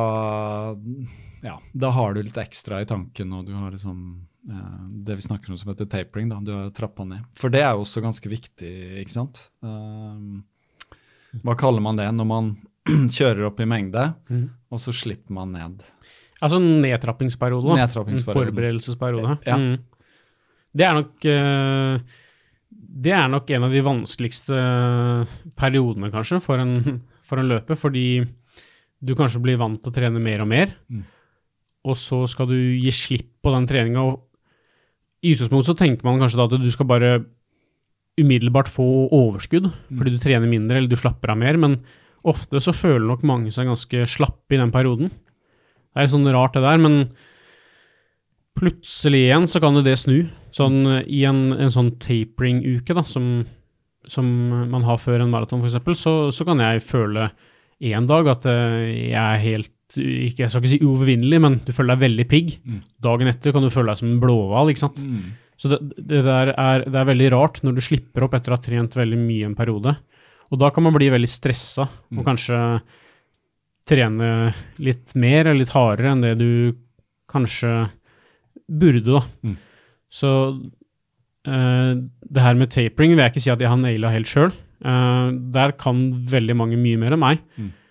da har du litt ekstra i tanken, og du har liksom det vi snakker om som heter tapering, da, du har trappet ned. For det jo også ganske viktig, ikke sant? Hva kaller man det når man kjører opp i mengde, og så slipper man ned? Altså nedtrappingsperiode, forberedelsesperiode. Ja. Det er nok en av de vanskeligste periodene kanskje for en løper, fordi du kanskje blir vant til å trene mer og mer, og så skal du gi slipp på den treningen, og i utgangspunkt så tenker man kanskje da at du skal bare umiddelbart få overskudd, fordi du trener mindre eller du slapper av mer, men ofte så føler nok mange seg ganske slappe i den perioden. Det sånn rart det der, men plutselig igjen så kan det snu. Sånn i en sånn tapering-uke da, som man har før en maraton for eksempel, så kan jeg føle en dag at jeg helt, jeg skal ikke si uovervinnelig, men du føler deg veldig pigg. Dagen etter kan du føle deg som en blåval, ikke sant? Så det er veldig rart når du slipper opp etter å ha trent veldig mye en periode. Og da kan man bli veldig stresset, og kanskje trene litt mer eller litt hardere enn det du kanskje burde da. Så det her med tapering vil jeg ikke si at jeg har nailet helt selv. Der kan veldig mange mye mer enn meg.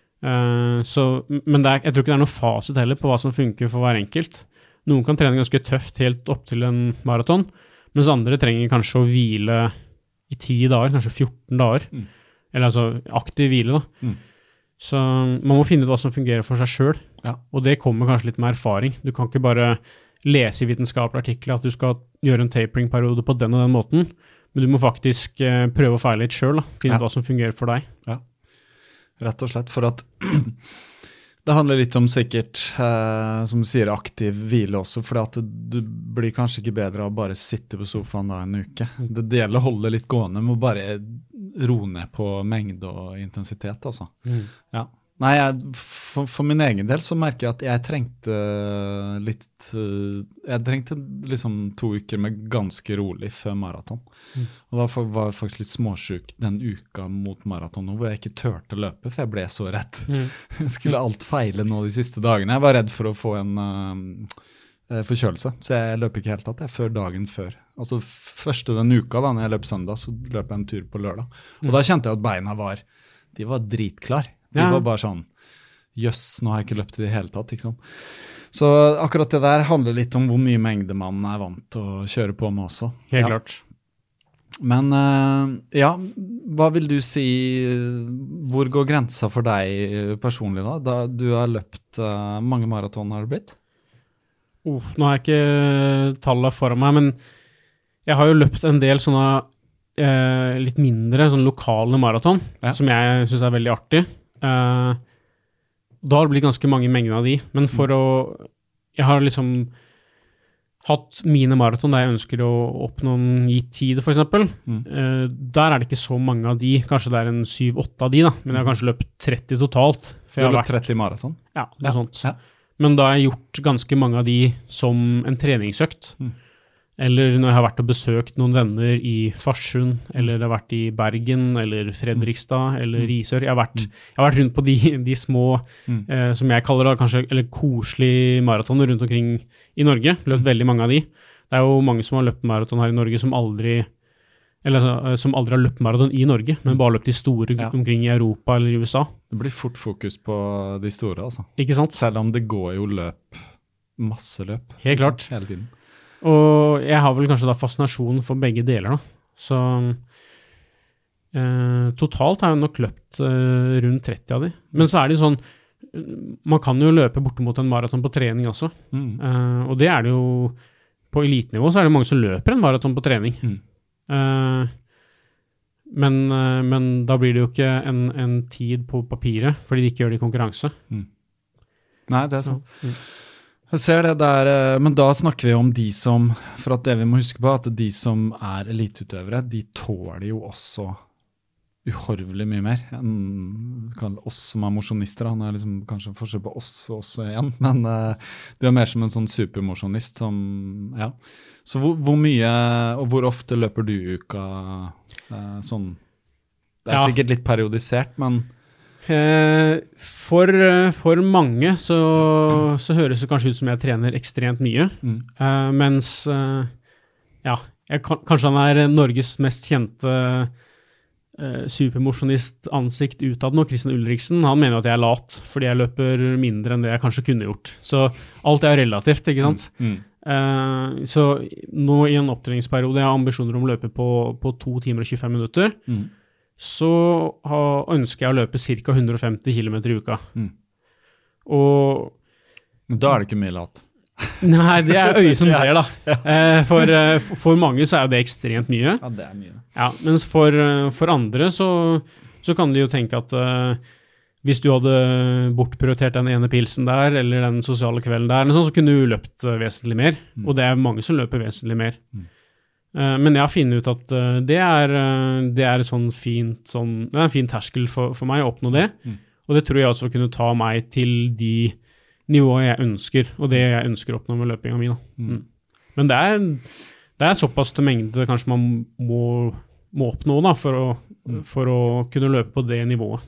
Men jeg tror ikke det er noe fasit heller på hva som funker for hver enkelt. Noen kan trene ganske tøft helt opp til en maraton, mens andre trenger kanskje å hvile i 10 dager, kanskje 14 dager. Eller altså aktiv hvile da. Så man må finne ut hva som fungerer for seg selv, og det kommer kanskje litt med erfaring. Du kan ikke bare lese i vitenskapelige artikler at du skal gjøre en tapering-periode på den og den måten, men du må faktisk prøve å feile litt selv, da. Finne ut hva som fungerer for deg. Ja, rett og slett, for at det handler litt om sikkert, som du sier, aktiv hvile også, for at du blir kanskje ikke bedre av å bare sitte på sofaen da en uke. Det gjelder å holde litt gående, må bare ro ned på mengde og intensitet, altså. Ja. Nei, for min egen del så merker jeg at jeg trengte liksom 2 uker med ganske rolig før maraton. Og da var jeg faktisk litt småsyk den uka mot maraton, hvor jeg ikke tørte å løpe, for jeg ble så redd. Skulle alt feile nå de siste dagene. Jeg var redd for å få en forkjølelse, så jeg løp ikke helt tatt, før dagen før. Altså første den uka da, når jeg løp søndag, så løp jeg en tur på lørdag. Og da kjente jeg at beina var dritklar. De var bare sånn, jøss, nå har jeg ikke løpt i det hele tatt, ikke sant? Så akkurat det der handler litt om hvor mye mengde man vant til å kjøre på med også. Helt klart. Men hva vil du si, hvor går grensa for deg personlig da du har løpt, mange maraton har det blitt? Nå har jeg ikke tallet foran meg, men jeg har jo løpt en del sånne litt mindre, sånn lokale maraton, som jeg synes veldig artig. Da har det blitt ganske mange mengder av de, men jeg har liksom hatt mine maraton der jeg ønsker å oppnå en gitt tid for eksempel. Der det ikke så mange av de, kanskje det en 7-8 av de da, men jeg har kanskje løpt 30 totalt. Du har løpt 30 maraton? Ja, det sånt. Men da har jeg gjort ganske mange av de som en treningsøkt. Eller når jeg har vært og besøkt noen venner i Farsund, eller jeg har vært i Bergen, eller Fredrikstad, eller Risør. Jeg har vært rundt på de små, som jeg kaller da, kanskje, eller koselige maratoner rundt omkring i Norge. Løpt veldig mange av de. Det jo mange som har løpt maraton her i Norge som aldri har løpt maraton i Norge, men bare løpt de store omkring i Europa eller i USA. Det blir fort fokus på de store, altså. Ikke sant? Selv om det går jo masse løp. Helt klart. Hele tiden. Og jeg har vel kanskje da fascinasjon for begge deler da. Så totalt har jeg nok løpt rundt 30 av de. Men så det sånn, man kan jo løpe bortimot en maraton på trening også. Og det det jo, på elitenivå så det mange som løper en maraton på trening. Men da blir det jo ikke en tid på papiret, fordi de ikke gjør det i konkurranse. Nei, det sant. Jeg ser det der, men da snakker vi om de som, for at det vi må huske på, at de som eliteutøvere, de tåler jo også uhorvelig mye mer enn oss som mosjonister. Han liksom kanskje forskjell på oss også igjen, men du mer som en sånn supermosjonist som, ja. Så hvor mye, og hvor ofte løper du uka sånn? Det sikkert litt periodisert, men... For mange så høres det kanskje ut som jeg trener ekstremt mye, mens kanskje han Norges mest kjente supermosjonist ansikt utad nå, Christian Ulriksen, han mener at jeg lat, fordi jeg løper mindre enn det jeg kanskje kunne gjort. Så alt relativt, ikke sant? Så nå i en opptreningsperiode, jeg har ambisjoner om å løpe på 2 timer og 25 minutter, så ønsker jeg å løpe cirka 150 kilometer i uka. Men da det ikke mye lat. Nei, det øyet som ser da. For mange så det ekstremt mye. Ja, det mye. Ja, mens for andre så kan de jo tenke at hvis du hadde bortprioritert den ene pilsen der, eller den sosiale kvelden der, så kunne du løpt vesentlig mer, og det mange som løper vesentlig mer. Men jeg har funnet ut at det et sånn fint, det en fin terskel for meg å oppnå det, og det tror jeg også vil kunne ta meg til de nivået jeg ønsker, og det jeg ønsker å oppnå med løpinga mi. Men det såpass til mengde kanskje man må oppnå da, for å kunne løpe på det nivået.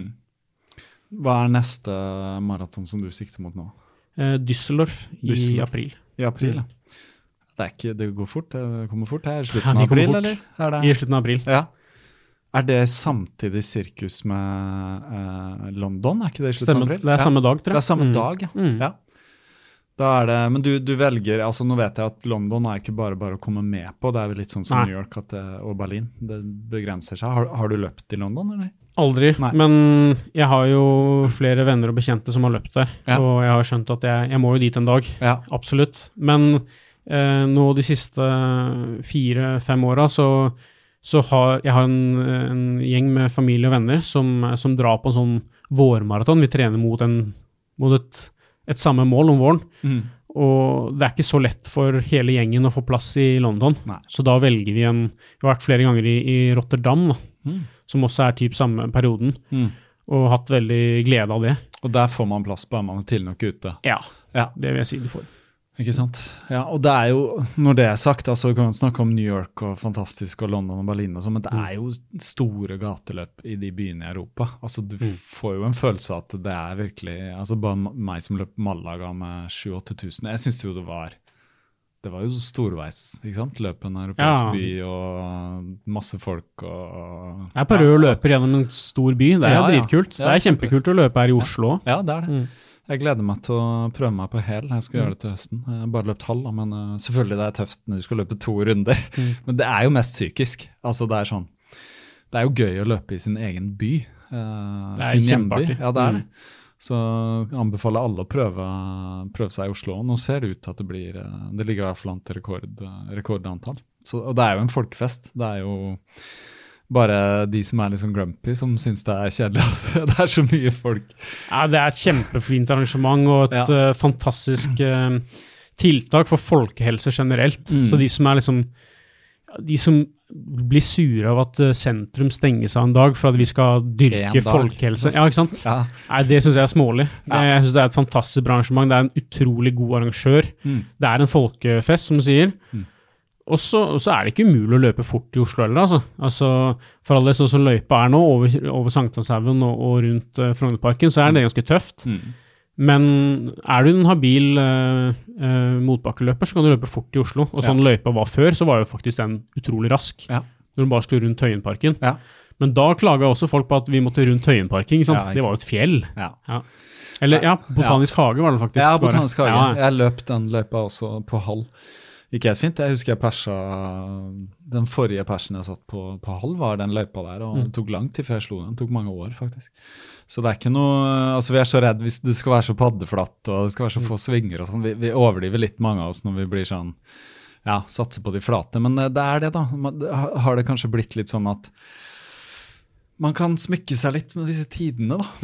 Hva neste maraton som du sikter mot nå? Düsseldorf i april. I april, det går fort, det kommer fort her. I slutten av april, eller? I slutten av april. Ja. Det samtidig sirkus med London? Ikke det i slutten av april? Det samme dag, tror jeg. Det samme dag, ja. Da det, men du velger, altså nå vet jeg at London ikke bare å komme med på, det vel litt sånn som New York og Berlin, det begrenser seg. Har du løpt i London, eller? Aldri, men jeg har jo flere venner og bekjente som har løpt der, og jeg har skjønt at jeg må jo dit en dag, absolutt. Men nå de siste 4-5 årene så har jeg en gjeng med familie og venner som drar på en sånn vårmaraton. Vi trener mot et samme mål om våren, og det ikke så lett for hele gjengen å få plass i London. Så da velger vi vi har vært flere ganger i Rotterdam, som også typ samme perioden, og hatt veldig glede av det. Og der får man plass på, man til nok ute. Ja, det vil jeg si du får. Ikke sant? Ja, og det jo, når det sagt, altså vi kan snakke om New York og fantastisk og London og Berlin og sånn, men det jo store gateløp i de byene i Europa. Altså du får jo en følelse at det virkelig, altså bare meg som løp Malaga med 7-8 tusen, jeg synes jo det var jo storveis, ikke sant? Løp en europeisk by og masse folk og... Jeg bare løper gjennom en stor by, det dritkult. Det kjempekult å løpe her i Oslo. Ja, det det. Jeg gleder meg til å prøve meg på hel. Jeg skal gjøre det til høsten. Jeg har bare løpt halv, men selvfølgelig det tøft når du skal løpe 2 runder. Men det jo mest psykisk. Altså det sånn, det jo gøy å løpe i sin egen by, sin hjemby. Ja, det det. Så jeg anbefaler alle å prøve seg i Oslo. Nå ser det ut til at det ligger i hvert fall an til rekordantall. Så, og det jo en folkefest. Det jo... Bare de som liksom grumpy, som synes det kjedelig. Det så mye folk. Ja, det et kjempefint arrangement og et fantastisk tiltak for folkehelse generelt. Så de som liksom, de som blir sure av at sentrum stenges av en dag for at vi skal dyrke folkehelse. Ja, ikke sant? Nei, det synes jeg smålig. Jeg synes det et fantastisk bra arrangement. Det en utrolig god arrangør. Det en folkefest, som du sier. Og så det ikke umulig å løpe fort i Oslo heller, altså for alle sånn som løypa nå, over Sankthanshaugen og rundt Frognerparken, så det ganske tøft. Men du en habil motbakkeløper, så kan du løpe fort i Oslo. Og sånn løypa var før, så var jo faktisk den utrolig rask, når du bare skulle rundt Tøyenparken. Men da klaget også folk på at vi måtte rundt Tøyenparken, ikke sant? Det var jo et fjell. Eller, Botanisk hage var det faktisk. Ja, Botanisk hage. Jeg løp den løypa også på halv. Ikke helt fint. Jeg husker jeg den forrige persen jeg satt på halv var den løypa der, og det tok lang tid før jeg slo den. Det tok mange år, faktisk. Så det ikke noe, altså vi så redd hvis det skal være så paddeflatt, og det skal være så få svinger og sånn. Vi overdriver litt mange av oss når vi blir sånn, satser på de flate, men det det da. Har det kanskje blitt litt sånn at man kan smykke seg litt med disse tidene da.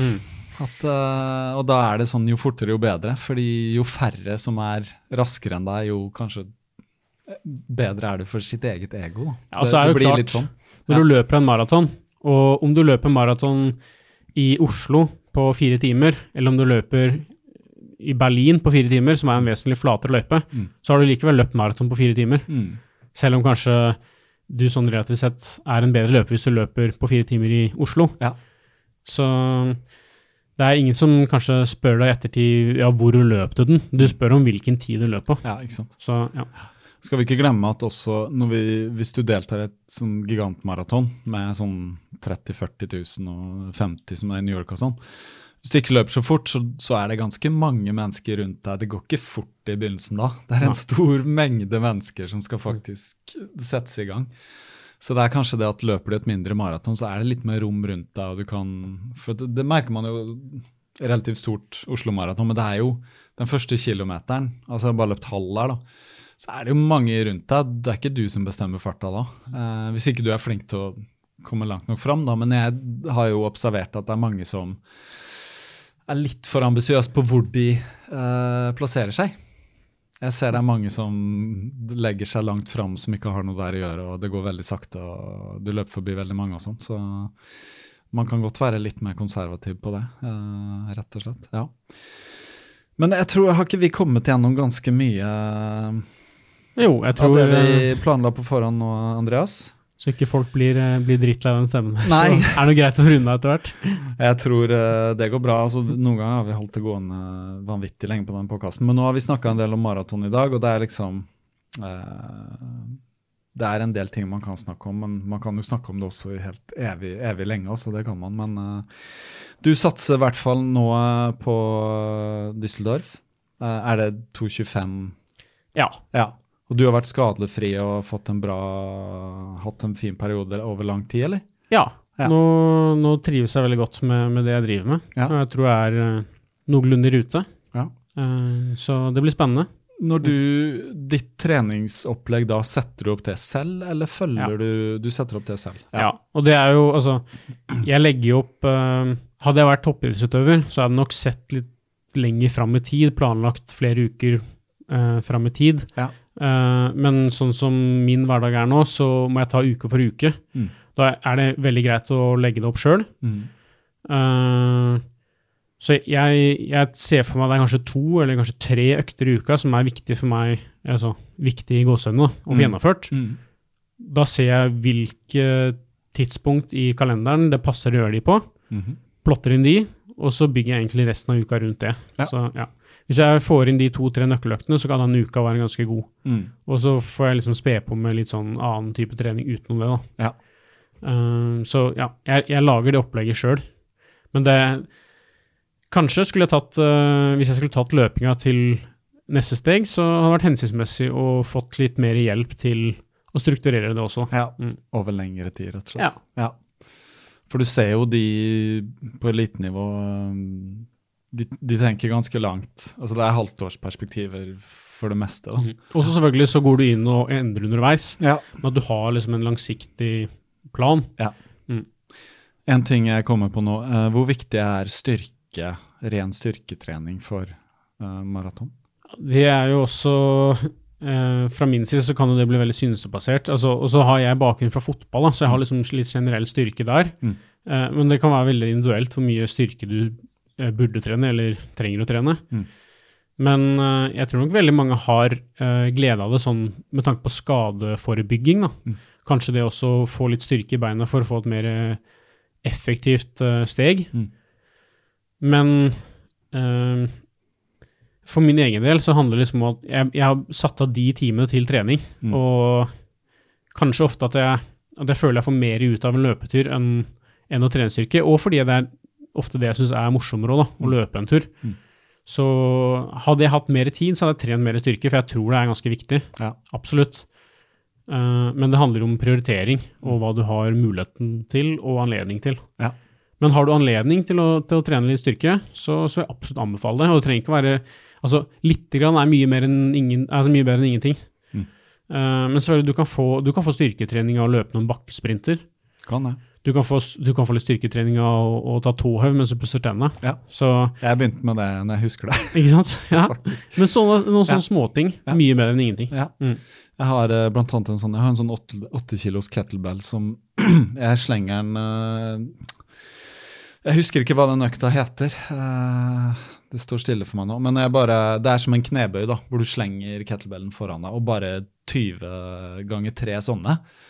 Og da det sånn, jo fortere jo bedre, fordi jo færre som raskere enn deg, jo kanskje bedre det for sitt eget ego. Ja, så det blir klart, litt sånn. Når du løper en maraton, og om du løper en maraton i Oslo på 4 timer, eller om du løper i Berlin på 4 timer, som en vesentlig flatere løype, så har du likevel løpt maraton på 4 timer. Selv om kanskje du sånn relativt sett en bedre løper hvis du løper på 4 timer i Oslo. Så det ingen som kanskje spør deg ettertid, ja, hvor løp du den? Du spør om hvilken tid du løp på. Ja, ikke sant. Så, ja. Skal vi ikke glemme at også hvis du deltar i et sånn gigantmaraton med sånn 30-40 000 og 50 som i New York og sånn, hvis du ikke løper så fort, så det ganske mange mennesker rundt deg. Det går ikke fort i begynnelsen da. Det en stor mengde mennesker som skal faktisk settes i gang. Så det kanskje det at løper du et mindre maraton, så det litt mer rom rundt deg, og du kan, for det merker man jo relativt stort Oslo-maraton, men det jo den første kilometeren, altså jeg har bare løpt halv der da, så det jo mange rundt deg, det ikke du som bestemmer farta da. Hvis ikke du flink til å komme langt nok fram da, men jeg har jo observert at det mange som litt for ambisiøse på hvor de plasserer seg. Jeg ser det mange som legger seg langt fram som ikke har noe der å gjøre, og det går veldig sakte, og du løper forbi veldig mange og sånt, så man kan godt være litt mer konservativ på det, rett og slett, ja. Men jeg tror, har ikke vi kommet gjennom ganske mye jo, jeg tror av det vi planla på forhånd nå, Andreas? Så ikke folk blir drittlei av den stemmen. Nei. Så det noe greit å runde etter hvert. Jeg tror det går bra. Altså, noen ganger har vi holdt det gående vanvittig lenge på den podcasten, men nå har vi snakket en del om maraton i dag, og det liksom det en del ting man kan snakke om, men man kan jo snakke om det også i helt evig lenge, så det kan man. Men du satser i hvert fall nå på Düsseldorf. Det 2.25? Ja. Ja. Og du har vært skadefri og hatt en fin periode over lang tid, eller? Ja. Nå trives jeg veldig godt med det jeg driver med. Ja. Og jeg tror jeg noenlunde i rute. Ja. Så det blir spennende. Når ditt treningsopplegg da, setter du opp det selv, eller følger du setter opp det selv? Ja, og det jo, altså, jeg legger opp, hadde jeg vært toppidrettsutøver, så hadde jeg nok sett litt lenger frem i tid, planlagt flere uker frem i tid. Ja. Men sånn som min hverdag nå, så må jeg ta uke for uke. Da det veldig greit å legge det opp selv. Så jeg ser for meg det kanskje 2 eller kanskje 3 økter i uka som viktig for meg, altså viktig i gåsøgne å få gjennomført. Da ser jeg hvilke tidspunkt i kalenderen det passer å gjøre de på, plotter inn de, og så bygger jeg egentlig resten av uka rundt det. Ja. Så ja. Hvis jeg får inn de 2-3 nøkkeløktene, så kan den uka være ganske god. Og så får jeg liksom spe på med litt sånn annen type trening utenom det da. Ja. Så ja, jeg lager det opplegget selv. Men det, kanskje skulle jeg tatt, hvis jeg skulle tatt løpinga til neste steg, så hadde det vært hensynsmessig å fått litt mer hjelp til å strukturere det også. Ja, over lengre tid, rett og slett. Ja. For du ser jo de på elitenivå, de tenker ganske langt. Altså det halvtårsperspektiver for det meste. Da. Og så selvfølgelig så går du inn og endrer underveis, men at du har liksom en langsiktig plan. Ja. En ting jeg kommer på nå, hvor viktig ren styrketrening for maraton? Det jo også, fra min side så kan det bli veldig synsebasert. Altså, og så har jeg bakgrunn fra fotball, da, så jeg har liksom litt generell styrke der. Men det kan være veldig individuelt hvor mye styrke du burde trene eller trenger å trene. Men jeg tror nok veldig mange har glede av det sånn med tanke på skadeforebygging. Da. Kanskje det også få litt styrke i beina for å få et mer effektivt steg. Men for min egen del så handler det liksom om at jeg har satt av de timene til trening, og kanskje ofte at jeg føler jeg får mer ut av en løpetur enn å trene styrke, og fordi det ofte det jeg synes morsommere da, å løpe en tur. Så hadde jeg hatt mer tid, så hadde jeg trent mer styrke, for jeg tror det ganske viktig. Ja. Absolutt. Men det handler om prioritering, og hva du har muligheten til og anledning til. Ja. Men har du anledning til å trene litt styrke, så vil jeg absolutt anbefale det, og det trenger ikke være, altså litt grann mye mer enn mye bedre enn ingenting. Men selvfølgelig, du kan få styrketrening av å løpe noen bakkesprinter. Kan det. Du kan få litt styrketrening av å ta tåhøv mens du pusser tennene. Ja, så, jeg begynte med det når jeg husker det. Ikke sant? Ja. Men noen sånne småting, mye bedre enn ingenting. Ja. Jeg har blant annet en sånn 8 kilos kettlebell som jeg slenger den... Jeg husker ikke hva den økta heter. Det står stille for meg nå. Men det som en knebøy da, hvor du slenger kettlebellen foran deg, og bare 20 ganger 3 sånne.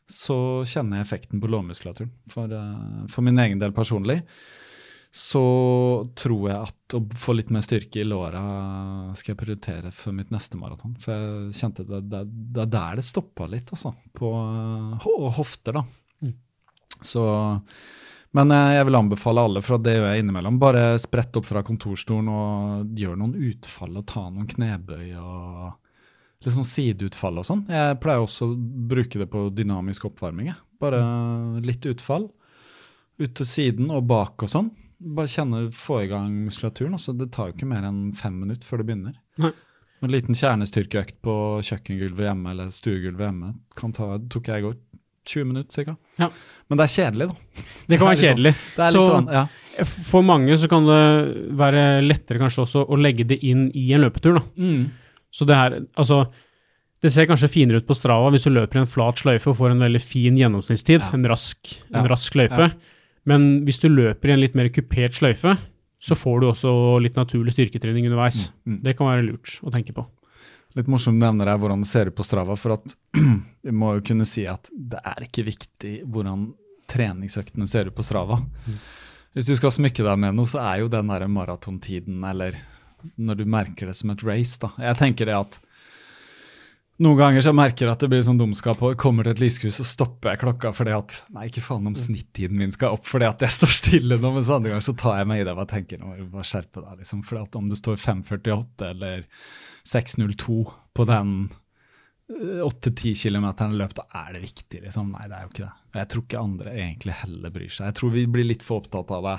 så kjenner jeg effekten på lårmuskulaturen. For min egen del personlig, så tror jeg at å få litt mer styrke i låra skal jeg prioritere for mitt neste maraton. For jeg kjente det er der det stoppet litt, altså, på hofter da. Så, men jeg vil anbefale alle, for det gjør jeg innimellom, bare sprett opp fra kontorstolen og gjør noen utfall og ta noen knebøy og litt sånn sideutfall og sånn. Jeg pleier også å bruke det på dynamisk oppvarming. Bare litt utfall, ut til siden og bak og sånn. Bare få i gang muskulaturen. Altså, det tar jo ikke mer enn 5 minutter før det begynner. Nei. En liten kjernestyrkeøkt på kjøkkengulvet hjemme eller stuegulvet hjemme tok jeg i går 20 minutter cirka. Ja. Men det er kjedelig da. Det kan være kjedelig. Det er litt sånn, ja. For mange så kan det være lettere kanskje også å legge det inn i en løpetur da. Så det her, altså, det ser kanskje finere ut på Strava hvis du løper i en flat sløyfe og får en veldig fin gjennomsnittstid, en rask løype. Ja. Men hvis du løper i en litt mer kupert sløyfe, så får du også litt naturlig styrketrening underveis. Det kan være lurt å tenke på. Litt morsomt nevner jeg hvordan det ser ut på Strava, for at vi må jo kunne si at det er ikke viktig hvordan treningsøktene ser ut på Strava. Hvis du skal smykke deg med noe, så er jo den der maratontiden, eller når du merker det som et race da. Jeg tenker det at noen ganger så merker jeg at det blir sånn dumskap, og kommer til et lyskryss, så stopper jeg klokka fordi at, nei, ikke faen om snittiden min skal opp, fordi at jeg står stille nå, men så andre ganger så tar jeg meg i det, hva tenker jeg, bare skjerpe deg liksom, fordi at om det står 5:48 eller 6:02 på den 8-10 kilometeren løp, da er det viktig liksom, nei det er jo ikke det. Jeg tror ikke andre egentlig heller bryr seg, jeg tror vi blir litt for opptatt av det,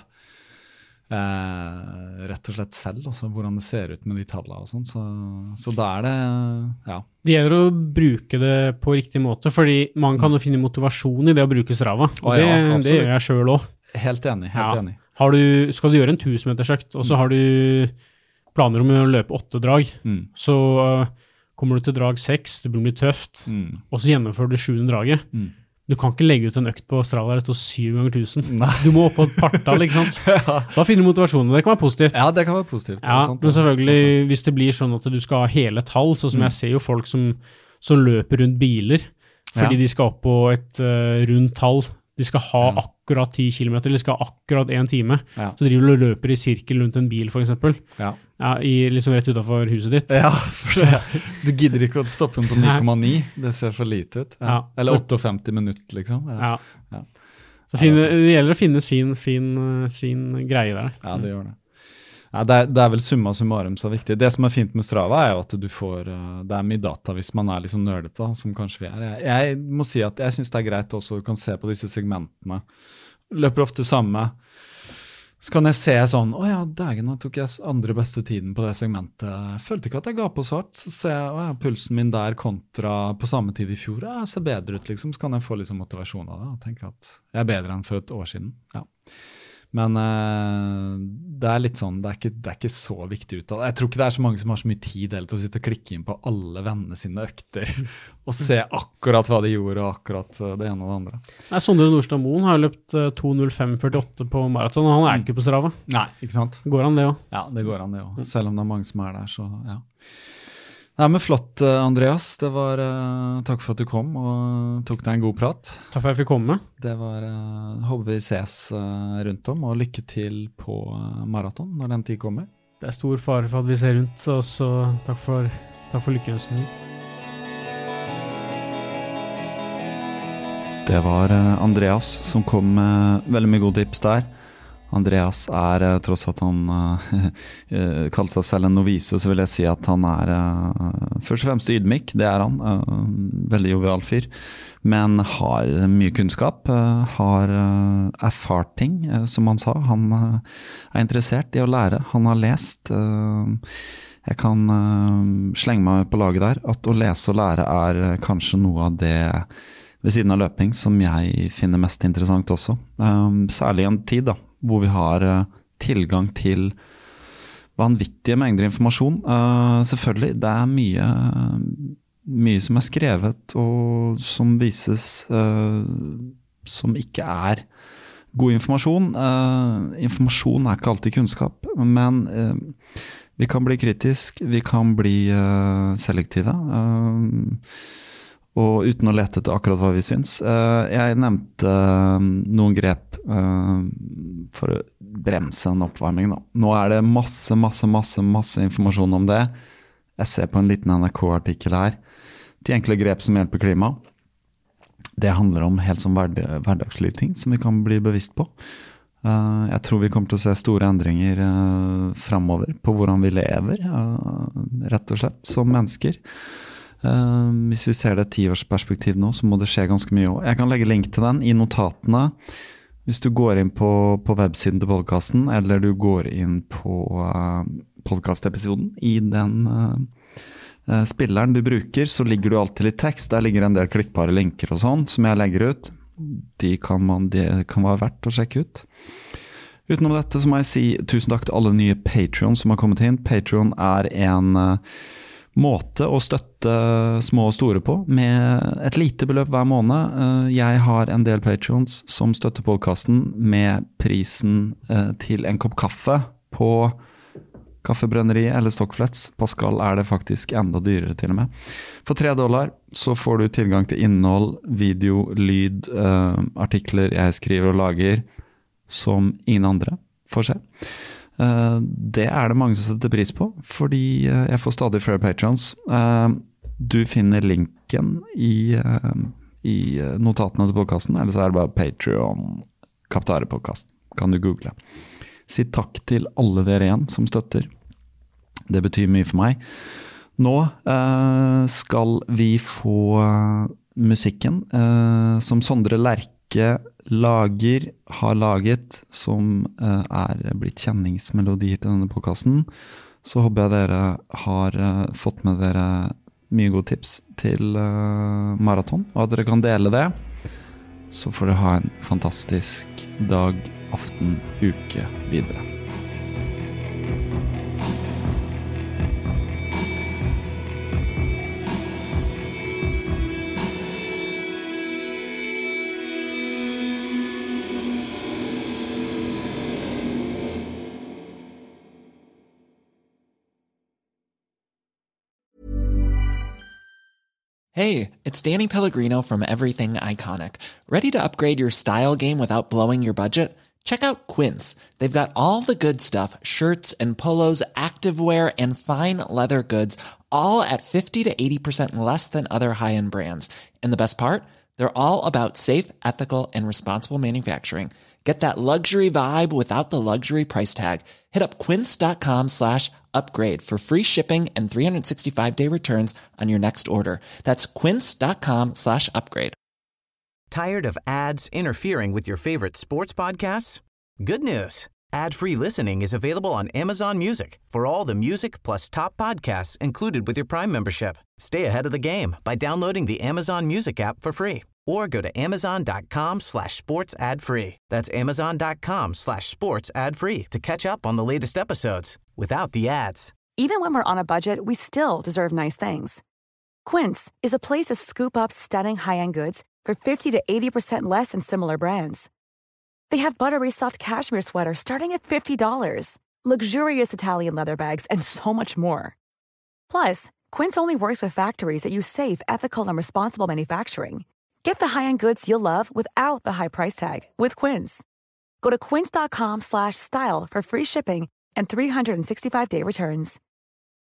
rett og slett selv, også, hvordan det ser ut med de tallene og sånn, så da er det, ja. Det gjelder å bruke det på riktig måte, fordi man kan jo finne motivasjon i det å bruke Strava, og det gjør jeg selv også. Helt enig, helt enig. Skal du gjøre en 1000 meters økt, og så har du planer om å løpe 8 drag, så kommer du til drag 6, du blir tøft, og så gjennomfører du 7. draget. Du kan ikke legge ut en økt på Strava der det står 7 ganger 1000. Nei. Du må opp på et partall, ikke sant? Da finner du motivasjonen, det kan være positivt. Ja, det kan være positivt. Ja, sant, men selvfølgelig, hvis det blir sånn at du skal ha hele tall, så som jeg ser jo folk som løper rundt biler, fordi de skal opp på et rundt tall, de skal ha akkurat 10 kilometer, eller de skal ha akkurat 1 time, så driver du og løper i sirkel rundt en bil, for eksempel. Liksom rett utenfor huset ditt. Ja, du gidder ikke å stoppe den på 9,9, det ser for lite ut. Eller 58 minutter, liksom. Så det gjelder å finne sin greie der. Ja, det gjør det. Ja, det er vel summa summarum så viktig. Det som er fint med Strava er jo at du får, det er mye data hvis man er liksom nerdete, som kanskje vi er. Jeg må si at jeg synes det er greit også, du kan se på disse segmentene. Løper ofte samme. Så kan jeg se sånn, nå tok jeg andre beste tiden på det segmentet. Jeg følte ikke at jeg ga på svart. Så ser jeg, pulsen min der kontra på samme tid i fjor. Jeg ser bedre ut liksom, så kan jeg få liksom motivasjon av det. Og tenke at jeg er bedre enn for et år siden. Ja. Men det er litt sånn, det er ikke så viktig ut. Jeg tror ikke det er så mange som har så mye tid til å sitte og klikke inn på alle vennene sine økter og se akkurat hva de gjorde og akkurat det ene og det andre. Sondre Nordstad Moen har løpt 2:05,48 på maraton, og han er ikke på Strava. Nei, ikke sant? Går han det også? Ja, det går han det også. Selv om det er mange som er der, så ja. Nei, men flott, Andreas. Det var, takk for at du kom og tok deg en god prat. Takk for at jeg fikk komme. Det var, håper vi ses rundt om, og lykke til på maraton når den tid kommer. Det er stor fare for at vi ser rundt, så takk for lykkeønskningen. Det var Andreas som kom med veldig mye gode tips der. Andreas er, tross at han kalte seg selv en novise, så vil jeg si at han er først og fremst ydmyk, det er han, veldig jovial fyr, men har mye kunnskap, har erfart ting, som han sa. Han er interessert i å lære, han har lest. Jeg kan slenge meg på laget der, at å lese og lære er kanskje noe av det ved siden av løping som jeg finner mest interessant også. Særlig i en tid da, hvor vi har tilgang til vanvittige mengder informasjon. Selvfølgelig, det er mye som er skrevet og som vises som ikke er god informasjon. Informasjon er ikke alltid kunnskap, men vi kan bli kritisk, vi kan bli selektive. Og uten å lete etter akkurat hva vi syns. Jeg nevnte noen grep for å bremse en oppvarming. Da. Nå er det masse informasjon om det. Jeg ser på en liten NRK-artikkel her. 10 enkle grep som hjelper klima. Det handler om helt sånn hverdagslige ting som vi kan bli bevisst på. Jeg tror vi kommer til å se store endringer fremover på hvordan vi lever, rett og slett, som mennesker. Hvis vi ser det 10-årsperspektiv nå, så må det skje ganske mye. Jeg kan legge link til den i notatene. Hvis du går inn på websiden til podcasten, eller du går inn på podcastepisoden i den spilleren du bruker, så ligger du alltid litt tekst. Der ligger en del klikkbare linker og sånn, som jeg legger ut. Det kan være verdt å sjekke ut. Utenom dette så må jeg si tusen takk til alle nye Patreon som har kommet inn. Patreon er en måte å støtte små og store på, med et lite beløp hver måned. Jeg har en del Patreons som støtter podcasten med prisen til en kopp kaffe på Kaffebrenneri eller Stockflets. Pascal er det faktisk enda dyrere til og med. For $3 så får du tilgang til innhold, video, lyd, artikler jeg skriver og lager som ingen andre får se. Det er det mange som setter pris på, fordi jeg får stadig flere patrons. Du finner linken i notatene til podcasten, eller så er det bare Patreon Kaptare podcast, kan du google. Si takk til alle dere igjen som støtter. Det betyr mye for meg. Nå skal vi få musikken som Sondre Lerche har laget, som er blitt kjenningsmelodier til denne podcasten. Så håper jeg dere har fått med dere mye gode tips til maraton, og at dere kan dele det. Så får dere ha en fantastisk dag, aften, uke videre. Hey, it's Danny Pellegrino from Everything Iconic. Ready to upgrade your style game without blowing your budget? Check out Quince. They've got all the good stuff, shirts and polos, activewear, and fine leather goods, all at 50 to 80% less than other high-end brands. And the best part? They're all about safe, ethical, and responsible manufacturing. Get that luxury vibe without the luxury price tag. Hit up quince.com/upgrade for free shipping and 365-day returns on your next order. That's quince.com/upgrade. Tired of ads interfering with your favorite sports podcasts? Good news. Ad-free listening is available on Amazon Music for all the music plus top podcasts included with your Prime membership. Stay ahead of the game by downloading the Amazon Music app for free or go to amazon.com/sports ad free. That's amazon.com/sports ad free to catch up on the latest episodes without the ads. Even when we're on a budget, we still deserve nice things. Quince is a place to scoop up stunning high-end goods for 50 to 80% less than similar brands. They have buttery soft cashmere sweaters starting at $50, luxurious Italian leather bags, and so much more. Plus, Quince only works with factories that use safe, ethical, and responsible manufacturing. Get the high-end goods you'll love without the high price tag with Quince. Go to quince.com/style for free shipping and 365-day returns.